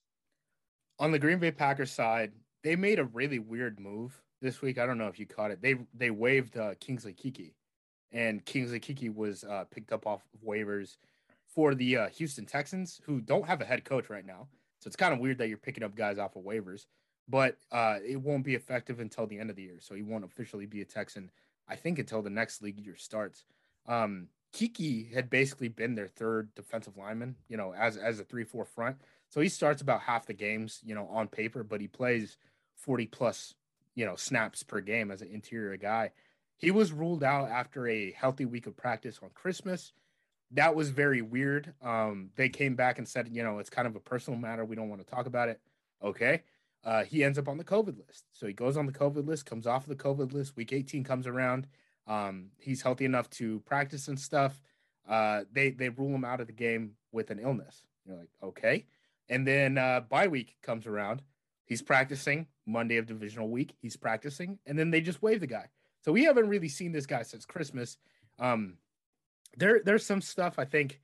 On the Green Bay Packers side, they made a really weird move this week. I don't know if you caught it. They they waived uh, Kingsley Keke. And Kingsley Keke was uh, picked up off of waivers for the uh, Houston Texans, who don't have a head coach right now. So it's kind of weird that you're picking up guys off of waivers. But uh, it won't be effective until the end of the year. So he won't officially be a Texan, I think, until the next league year starts. Um, Keke had basically been their third defensive lineman, you know, as, as a three four front. So he starts about half the games, you know, on paper, but he plays forty plus, you know, snaps per game as an interior guy. He was ruled out after a healthy week of practice on Christmas. That was very weird. Um, they came back and said, you know, it's kind of a personal matter. We don't want to talk about it. Okay. Uh, he ends up on the COVID list. So he goes on the COVID list, comes off of the COVID list. Week eighteen comes around. Um, he's healthy enough to practice and stuff. Uh, they, they rule him out of the game with an illness. You're like, okay. And then uh, bye week comes around. He's practicing Monday of divisional week. He's practicing. And then they just waive the guy. So we haven't really seen this guy since Christmas. Um, there, there's some stuff I think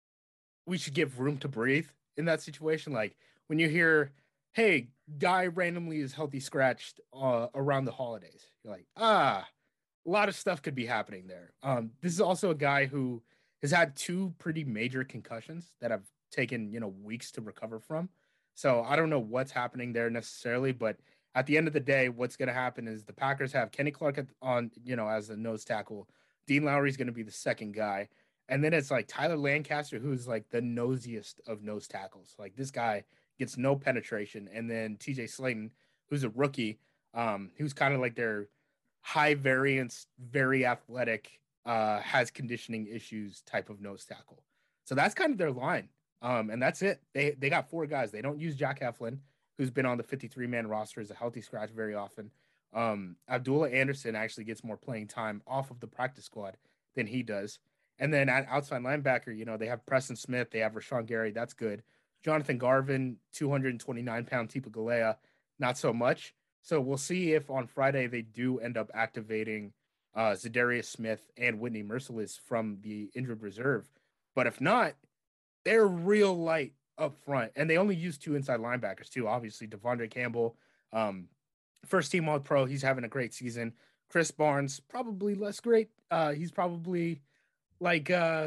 we should give room to breathe in that situation. Like when you hear, hey, guy randomly is healthy scratched uh, around the holidays. You're like, ah, a lot of stuff could be happening there. Um, this is also a guy who has had two pretty major concussions that have taken, you know, weeks to recover from. So I don't know what's happening there necessarily, but at the end of the day, what's going to happen is the Packers have Kenny Clark at, on, you know, as the nose tackle. Dean Lowry is going to be the second guy. And then it's like Tyler Lancaster, who's like the nosiest of nose tackles. Like this guy gets no penetration. And then T J Slayton, who's a rookie, um, who's kind of like their high variance, very athletic, uh, has conditioning issues type of nose tackle. So that's kind of their line. Um, and that's it. They they got four guys. They don't use Jack Heflin, who's been on the fifty-three man roster as a healthy scratch very often. Um, Abdullah Anderson actually gets more playing time off of the practice squad than he does. And then at outside linebacker, you know, they have Preston Smith, they have Rashawn Gary, that's good. Jonathan Garvin, two hundred twenty-nine pound Tipa Galea, not so much. So we'll see if on Friday they do end up activating uh, Zadarius Smith and Whitney Merciless from the injured reserve. But if not, they're real light up front. And they only use two inside linebackers too. Obviously, Devondre Campbell, um, first team all pro. He's having a great season. Chris Barnes, probably less great. Uh, he's probably like uh,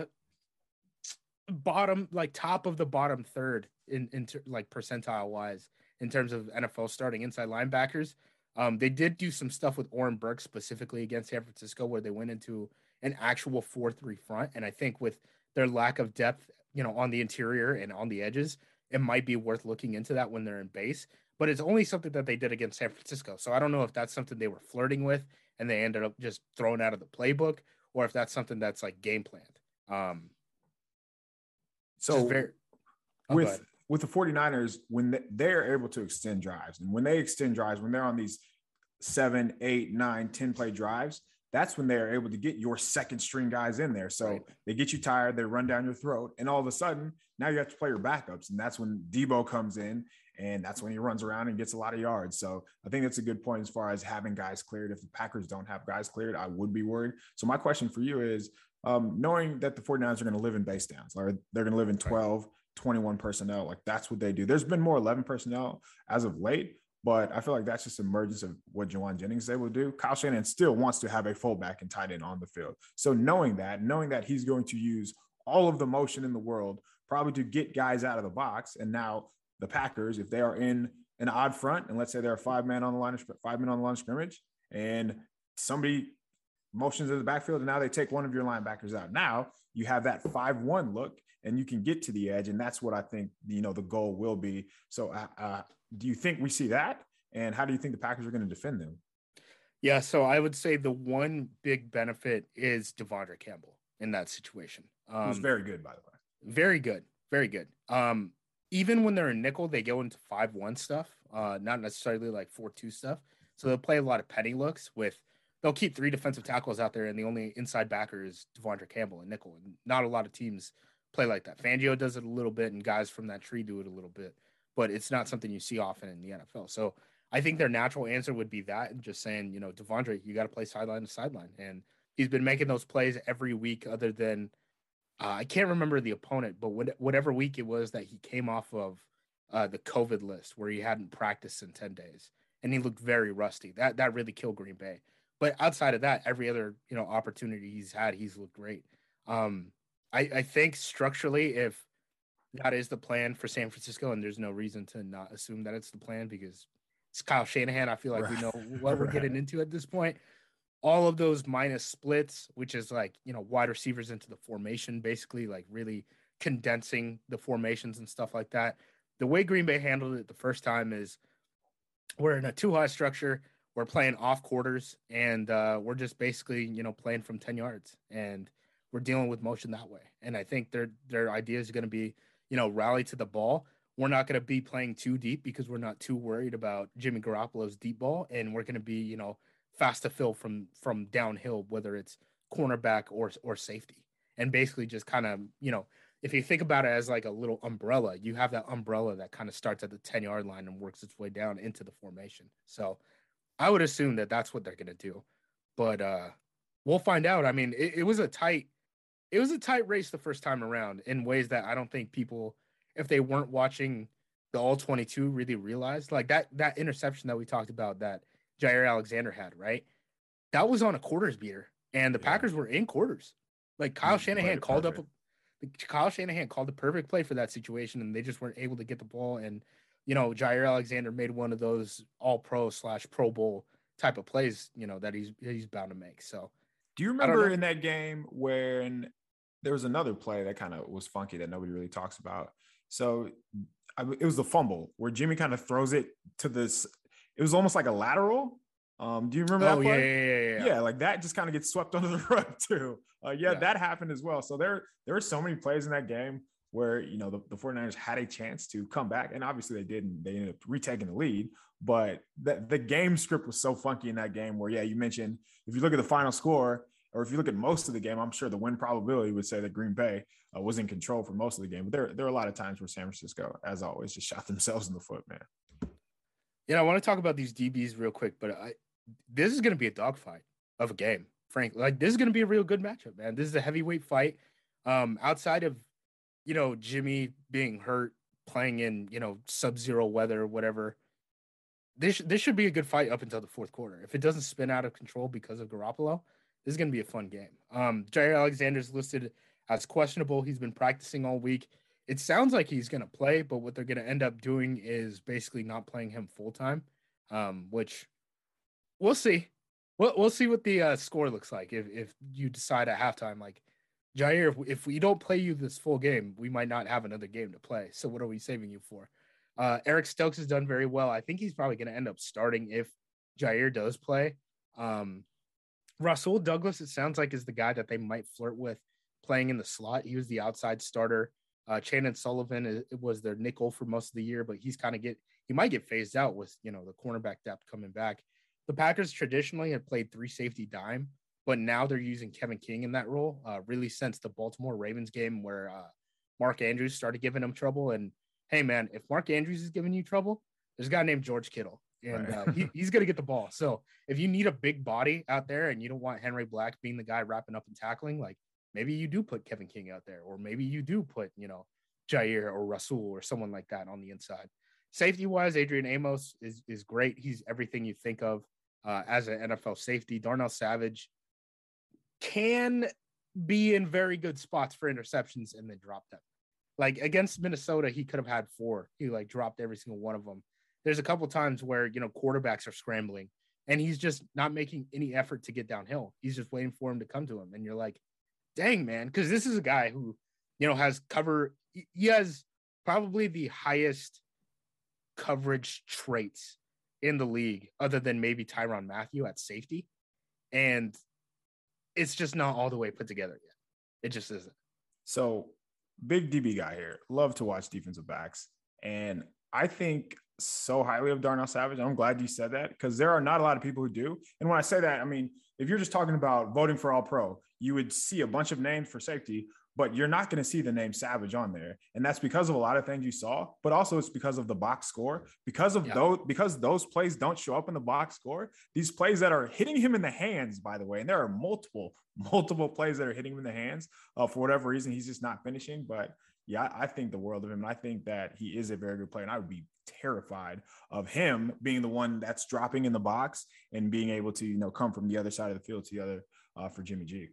bottom, like top of the bottom third in, in ter- like percentile wise in terms of N F L starting inside linebackers. Um, they did do some stuff with Oren Burks specifically against San Francisco where they went into an actual four three front. And I think with their lack of depth, you know, on the interior and on the edges, it might be worth looking into that when they're in base. But it's only something that they did against San Francisco. So I don't know if that's something they were flirting with and they ended up just thrown out of the playbook, or if that's something that's like game planned. Um, so very... with with the 49ers, when they're able to extend drives, and when they extend drives, when they're on these seven, eight, nine, ten play drives, that's when they're able to get your second string guys in there. So right. they get you tired, they run down your throat, and all of a sudden now you have to play your backups. And that's when Debo comes in, and that's when he runs around and gets a lot of yards. So I think that's a good point as far as having guys cleared. If the Packers don't have guys cleared, I would be worried. So my question for you is, um, knowing that the 49ers are going to live in base downs, or they're going to live in twelve, twenty-one personnel, like that's what they do. There's been more eleven personnel as of late, but I feel like that's just emergence of what Jauan Jennings is able to do. Kyle Shanahan still wants to have a fullback and tight end on the field. So knowing that, knowing that he's going to use all of the motion in the world, probably to get guys out of the box. And now the Packers, if they are in an odd front, and let's say they're a five man on the line of five men on the line of scrimmage, and somebody motions in the backfield, and now they take one of your linebackers out. Now you have that five one look, and you can get to the edge, and that's what I think, you know, the goal will be. So uh, uh, do you think we see that? And how do you think the Packers are going to defend them? Yeah, so I would say the one big benefit is Devondre Campbell in that situation. Um, He was very good, by the way. Very good, very good. Um, even when they're in nickel, they go into five one stuff, uh, not necessarily like four two stuff. So they'll play a lot of penny looks with – they'll keep three defensive tackles out there, and the only inside backer is Devondre Campbell in nickel. And not a lot of teams play like that. Fangio does it a little bit, and guys from that tree do it a little bit. But it's not something you see often in the N F L. So I think their natural answer would be that, and just saying, you know, Devondre, you got to play sideline to sideline. And he's been making those plays every week other than uh, I can't remember the opponent, but what, whatever week it was that he came off of uh, the COVID list where he hadn't practiced in ten days, and he looked very rusty. That that really killed Green Bay. But outside of that, every other, you know, opportunity he's had, he's looked great. Um, I, I think structurally, if that is the plan for San Francisco, and there's no reason to not assume that it's the plan because it's Kyle Shanahan. I feel like right. we know what we're right. getting into at this point. All of those minus splits, which is like, you know, wide receivers into the formation, basically like really condensing the formations and stuff like that. The way Green Bay handled it the first time is we're in a two high structure. We're playing off quarters, and uh, we're just basically, you know, playing from ten yards, and we're dealing with motion that way. And I think their their idea is going to be, you know, rally to the ball. We're not going to be playing too deep because we're not too worried about Jimmy Garoppolo's deep ball, and we're going to be, you know, fast to fill from from downhill, whether it's cornerback or or safety, and basically just kind of, you know, if you think about it as like a little umbrella, you have that umbrella that kind of starts at the ten yard line and works its way down into the formation. So I would assume that that's what they're going to do, but uh, we'll find out. I mean, it, it was a tight, it was a tight race the first time around in ways that I don't think people, if they weren't watching the all twenty-two, really realized. Like that that interception that we talked about that Jair Alexander had, right? That was on a quarters beater, and the yeah. Packers were in quarters. Like Kyle Shanahan called perfect. up, a, Kyle Shanahan called the perfect play for that situation, and they just weren't able to get the ball. And you know, Jair Alexander made one of those all pro slash Pro Bowl type of plays, you know, that he's he's bound to make. So, do you remember in that game when there was another play that kind of was funky that nobody really talks about? So I, it was the fumble where Jimmy kind of throws it to this. It was almost like a lateral. Um, do you remember oh, that play? Yeah, yeah, yeah, yeah. Yeah, like that just kind of gets swept under the rug too. Uh, yeah, yeah, that happened as well. So there, there were so many plays in that game where, you know, the, the 49ers had a chance to come back, and obviously they didn't. They ended up retaking the lead, but the, the game script was so funky in that game where, yeah, you mentioned if you look at the final score, or if you look at most of the game, I'm sure the win probability would say that Green Bay uh, was in control for most of the game. But there, there are a lot of times where San Francisco, as always, just shot themselves in the foot, man. Yeah, I want to talk about these D Bs real quick, but I, this is going to be a dogfight of a game, frankly. Like, this is going to be a real good matchup, man. This is a heavyweight fight. Um, outside of, you know, Jimmy being hurt, playing in, you know, sub-zero weather or whatever, this, this should be a good fight up until the fourth quarter. If it doesn't spin out of control because of Garoppolo, this is going to be a fun game. Um, Jair Alexander's listed as questionable. He's been practicing all week. It sounds like he's going to play, but what they're going to end up doing is basically not playing him full-time, um, which we'll see. We'll, we'll see what the uh, score looks like if, if you decide at halftime, like, Jair, if, if we don't play you this full game, we might not have another game to play. So what are we saving you for? Uh, Eric Stokes has done very well. I think he's probably going to end up starting if Jair does play. Um, Rasul Douglas, it sounds like, is the guy that they might flirt with playing in the slot. He was the outside starter Uh, Shannon Sullivan is, was their nickel for most of the year, but he's kind of get he might get phased out with you know the cornerback depth coming back. The Packers traditionally have played three safety dime, but now they're using Kevin King in that role. Uh, really since the Baltimore Ravens game where uh, Mark Andrews started giving him trouble. And hey, man, if Mark Andrews is giving you trouble, there's a guy named George Kittle, and right. uh, he, he's going to get the ball. So if you need a big body out there and you don't want Henry Black being the guy wrapping up and tackling, like maybe you do put Kevin King out there, or maybe you do put, you know, Jair or Rasul or someone like that on the inside. Safety wise, Adrian Amos is, is great. He's everything you think of uh, as an N F L safety. Darnell Savage can be in very good spots for interceptions and then drop them. Like against Minnesota, he could have had four. He like dropped every single one of them. There's a couple times where, you know, quarterbacks are scrambling and he's just not making any effort to get downhill. He's just waiting for him to come to him. And you're like, dang, man, because this is a guy who, you know, has cover. He has probably the highest coverage traits in the league other than maybe Tyrann Mathieu at safety. And it's just not all the way put together yet. It just isn't. So big D B guy here. Love to watch defensive backs. And I think so highly of Darnell Savage. I'm glad you said that because there are not a lot of people who do. And when I say that, I mean, if you're just talking about voting for all pro, you would see a bunch of names for safety, but you're not going to see the name Savage on there. And that's because of a lot of things you saw, but also it's because of the box score, because of yeah. those, because those plays don't show up in the box score. These plays that are hitting him in the hands, by the way, and there are multiple, multiple plays that are hitting him in the hands uh, for whatever reason, he's just not finishing. But yeah, I think the world of him. And I think that he is a very good player. And I would be terrified of him being the one that's dropping in the box and being able to, you know, come from the other side of the field to the other uh, for Jimmy G.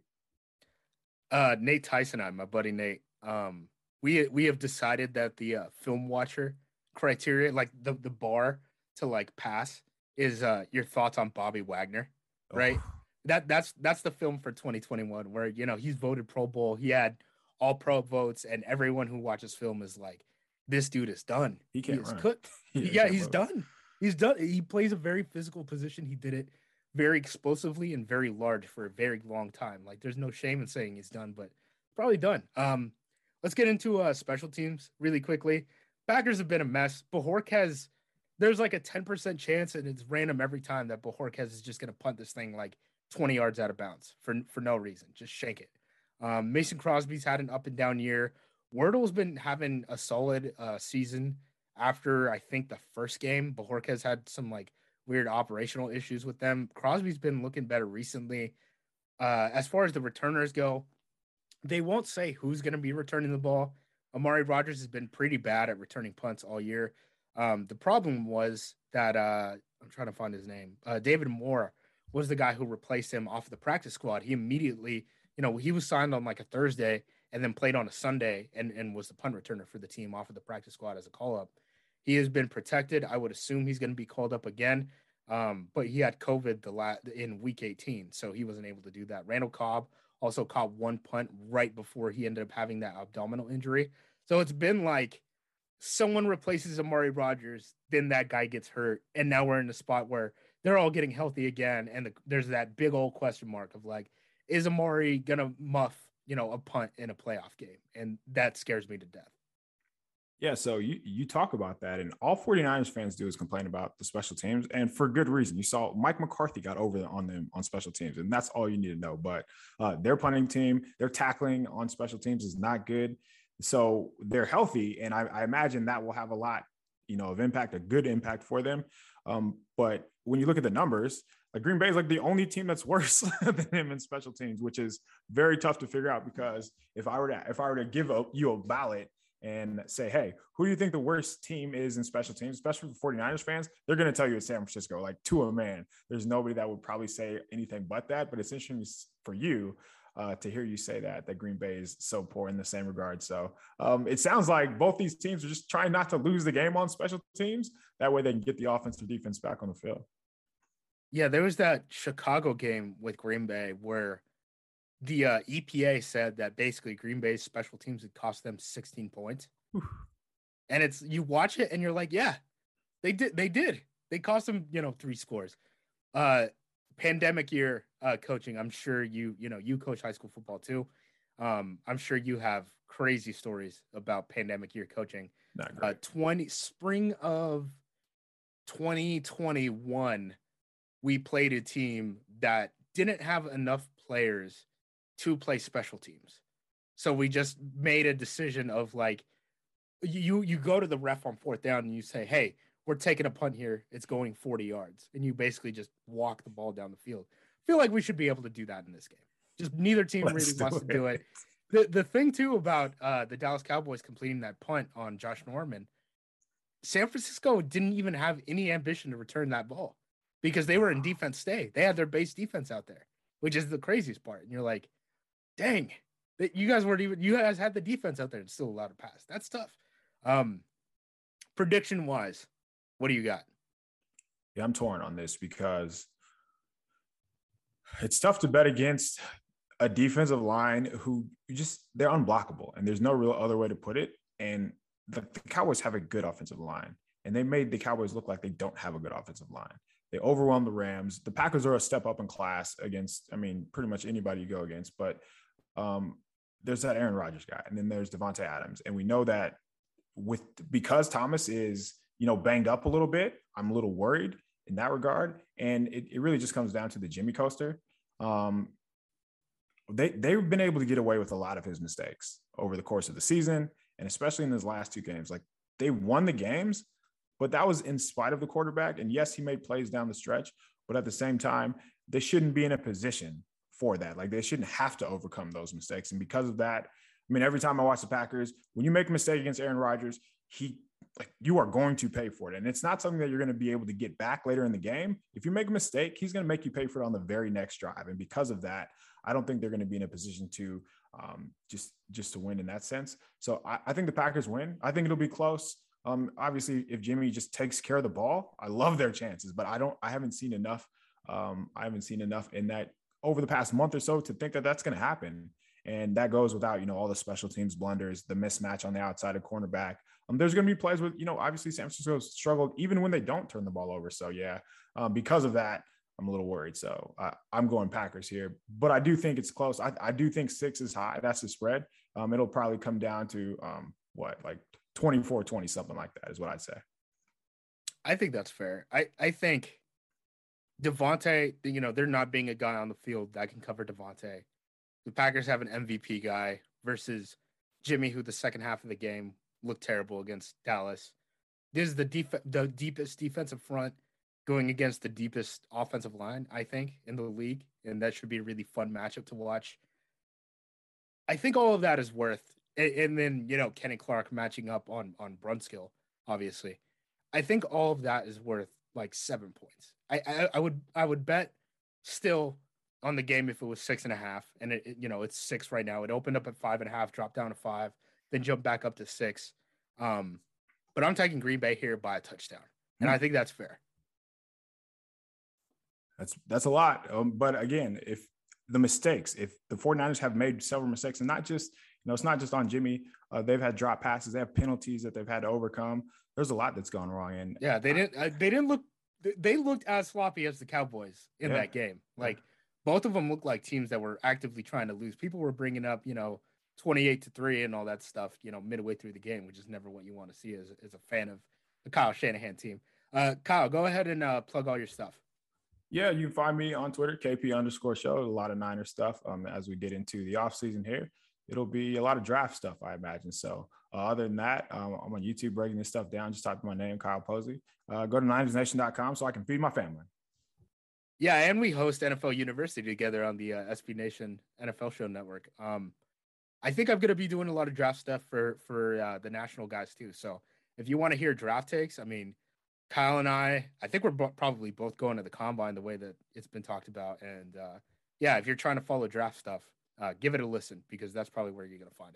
Uh, Nate Tyson, I, my buddy Nate, um, we we have decided that the uh, film watcher criteria, like the, the bar to like pass, is uh, your thoughts on Bobby Wagner, right? Oh. That that's that's the film for twenty twenty-one where, you know, he's voted Pro Bowl, he had all pro votes, and everyone who watches film is like, this dude is done. He can't he is run. Cooked. He yeah, he's vote. done. He's done. He plays a very physical position. He did it very explosively and very large for a very long time. Like, there's no shame in saying he's done, but probably done. Um, let's get into uh, special teams really quickly. Packers have been a mess. Bojorquez, there's like a ten percent chance, and it's random every time, that Bojorquez is just going to punt this thing like twenty yards out of bounds for, for no reason. Just shake it. Um, Mason Crosby's had an up and down year. Wordle's been having a solid uh, season after, I think, the first game. Bojorquez had some like weird operational issues with them. Crosby's been looking better recently. Uh, as far as the returners go, they won't say who's going to be returning the ball. Amari Rodgers has been pretty bad at returning punts all year. Um, the problem was that uh, I'm trying to find his name. Uh, David Moore was the guy who replaced him off the practice squad. He immediately, you know, he was signed on like a Thursday and then played on a Sunday and, and was the punt returner for the team off of the practice squad as a call-up. He has been protected. I would assume he's going to be called up again, um, but he had COVID the la- in week eighteen, so he wasn't able to do that. Randall Cobb also caught one punt right before he ended up having that abdominal injury. So it's been like someone replaces Amari Rodgers, then that guy gets hurt, and now we're in the spot where they're all getting healthy again, and the, there's that big old question mark of like, is Amari going to muff, you know, a punt in a playoff game? And that scares me to death. Yeah, so you you talk about that, and all 49ers fans do is complain about the special teams, and for good reason. You saw Mike McCarthy got over on them on special teams, and that's all you need to know. But uh, their punting team, their tackling on special teams is not good. So they're healthy, and I, I imagine that will have a lot, you know, of impact, a good impact for them. Um, but when you look at the numbers, like Green Bay is like the only team that's worse than him in special teams, which is very tough to figure out. Because if I were to if I were to give a, you a ballot and say, hey, who do you think the worst team is in special teams, especially for 49ers fans, they're going to tell you it's San Francisco, like to a man. There's nobody that would probably say anything but that. But it's interesting for you uh, to hear you say that, that Green Bay is so poor in the same regard. So um, it sounds like both these teams are just trying not to lose the game on special teams. That way they can get the offense or defense back on the field. Yeah, there was that Chicago game with Green Bay where the uh, E P A said that basically Green Bay's special teams had cost them sixteen points. Oof. And it's, you watch it and you're like, yeah, they did. They did. They cost them, you know, three scores. Uh, pandemic year uh, coaching. I'm sure you, you know, you coach high school football too. Um, I'm sure you have crazy stories about pandemic year coaching. Not great. Uh, twenty spring of twenty twenty-one, we played a team that didn't have enough players to play special teams. So we just made a decision of like, you you go to the ref on fourth down and you say, hey, we're taking a punt here. It's going forty yards. And you basically just walk the ball down the field. I feel like we should be able to do that in this game. Just neither team Let's really wants it. to do it. The the thing, too, about uh, the Dallas Cowboys completing that punt on Josh Norman, San Francisco didn't even have any ambition to return that ball because they were in defense stay. They had their base defense out there, which is the craziest part. And you're like, dang, you guys weren't even, you guys had the defense out there and still allowed to pass. That's tough. Um, prediction wise, what do you got? Yeah, I'm torn on this because it's tough to bet against a defensive line who just, they're unblockable and there's no real other way to put it. And the, the Cowboys have a good offensive line and they made the Cowboys look like they don't have a good offensive line. They overwhelmed the Rams. The Packers are a step up in class against, I mean, pretty much anybody you go against, but um, there's that Aaron Rodgers guy and then there's Devontae Adams. And we know that with, because Thomas is, you know, banged up a little bit, I'm a little worried in that regard. And it, it really just comes down to the Jimmy coaster. Um, they, they've been able to get away with a lot of his mistakes over the course of the season. And especially in his last two games, like they won the games, but that was in spite of the quarterback. And yes, he made plays down the stretch, but at the same time, they shouldn't be in a position for that. Like they shouldn't have to overcome those mistakes. And because of that, I mean, every time I watch the Packers, when you make a mistake against Aaron Rodgers, he like you are going to pay for it. And it's not something that you're going to be able to get back later in the game. If you make a mistake, he's going to make you pay for it on the very next drive. And because of that, I don't think they're going to be in a position to um, just, just to win in that sense. So I, I think the Packers win. I think it'll be close. Um, obviously if Jimmy just takes care of the ball, I love their chances, but I don't, I haven't seen enough. Um, I haven't seen enough in that over the past month or so to think that that's going to happen. And that goes without, you know, all the special teams blunders, the mismatch on the outside of cornerback. Um, there's going to be plays with, you know, obviously San Francisco struggled even when they don't turn the ball over. So yeah, um, because of that, I'm a little worried. So uh, I'm going Packers here, but I do think it's close. I, I do think six is high. That's the spread. Um, it'll probably come down to um, what, like twenty-four twenty, something like that is what I'd say. I think that's fair. I, I think Devontae, you know, there not being a guy on the field that can cover Devontae. The Packers have an M V P guy versus Jimmy, who the second half of the game looked terrible against Dallas. This is the def- the deepest defensive front going against the deepest offensive line, I think, in the league. And that should be a really fun matchup to watch. I think all of that is worth, and, and then, you know, Kenny Clark matching up on, on Brunskill, obviously. I think all of that is worth like seven points. I, I, I would, I would bet still on the game if it was six and a half, and it, it, you know, it's six right now. It opened up at five and a half, dropped down to five, then jumped back up to six. Um, but I'm taking Green Bay here by a touchdown, and mm-hmm. I think that's fair. That's that's a lot. Um, but again, if the mistakes, if the 49ers have made several mistakes, and not just, you know, it's not just on Jimmy. Uh, they've had drop passes, they have penalties that they've had to overcome. There's a lot that's gone wrong. And yeah, they didn't. Uh, they didn't look. They looked as sloppy as the Cowboys in yeah. that game. Like. Yeah. Both of them looked like teams that were actively trying to lose. People were bringing up, you know, twenty-eight to three and all that stuff, you know, midway through the game, which is never what you want to see as, as a fan of the Kyle Shanahan team. Uh, Kyle, go ahead and uh, plug all your stuff. Yeah, you can find me on Twitter, K P underscore show, a lot of Niner stuff. Um, as we get into the offseason here, it'll be a lot of draft stuff, I imagine. So uh, other than that, um, I'm on YouTube breaking this stuff down. Just type in my name, Kyle Posey. Uh, go to Niners Nation dot com so I can feed my family. Yeah, and we host N F L University together on the uh, S B Nation N F L Show Network. Um, I think I'm going to be doing a lot of draft stuff for for uh, the national guys too. So if you want to hear draft takes, I mean, Kyle and I, I think we're bo- probably both going to the combine the way that it's been talked about. And uh, yeah, if you're trying to follow draft stuff, uh, give it a listen because that's probably where you're going to find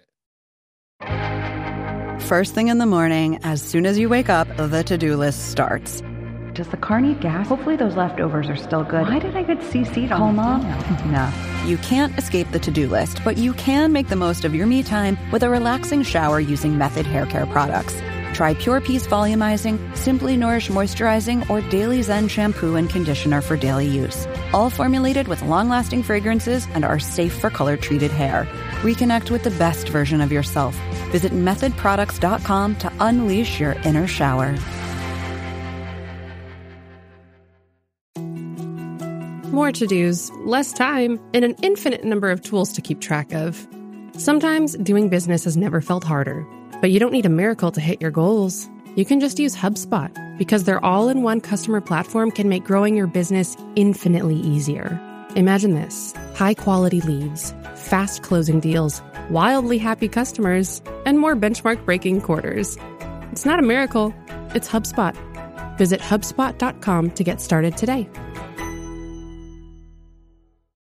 it. First thing in the morning, as soon as you wake up, the to-do list starts. Does the car need gas? Hopefully those leftovers are still good. Why did I get C C'd on Mom? No. You can't escape the to-do list, but you can make the most of your me time with a relaxing shower using Method hair care products. Try Pure Peace Volumizing, Simply Nourish Moisturizing, or Daily Zen Shampoo and Conditioner for daily use. All formulated with long-lasting fragrances and are safe for color-treated hair. Reconnect with the best version of yourself. Visit method products dot com to unleash your inner shower. More to-dos, less time, and an infinite number of tools to keep track of. Sometimes doing business has never felt harder, but you don't need a miracle to hit your goals. You can just use HubSpot, because their all-in-one customer platform can make growing your business infinitely easier. Imagine this: high-quality leads, fast closing deals, wildly happy customers, and more benchmark-breaking quarters. It's not a miracle, it's HubSpot. Visit HubSpot dot com to get started today.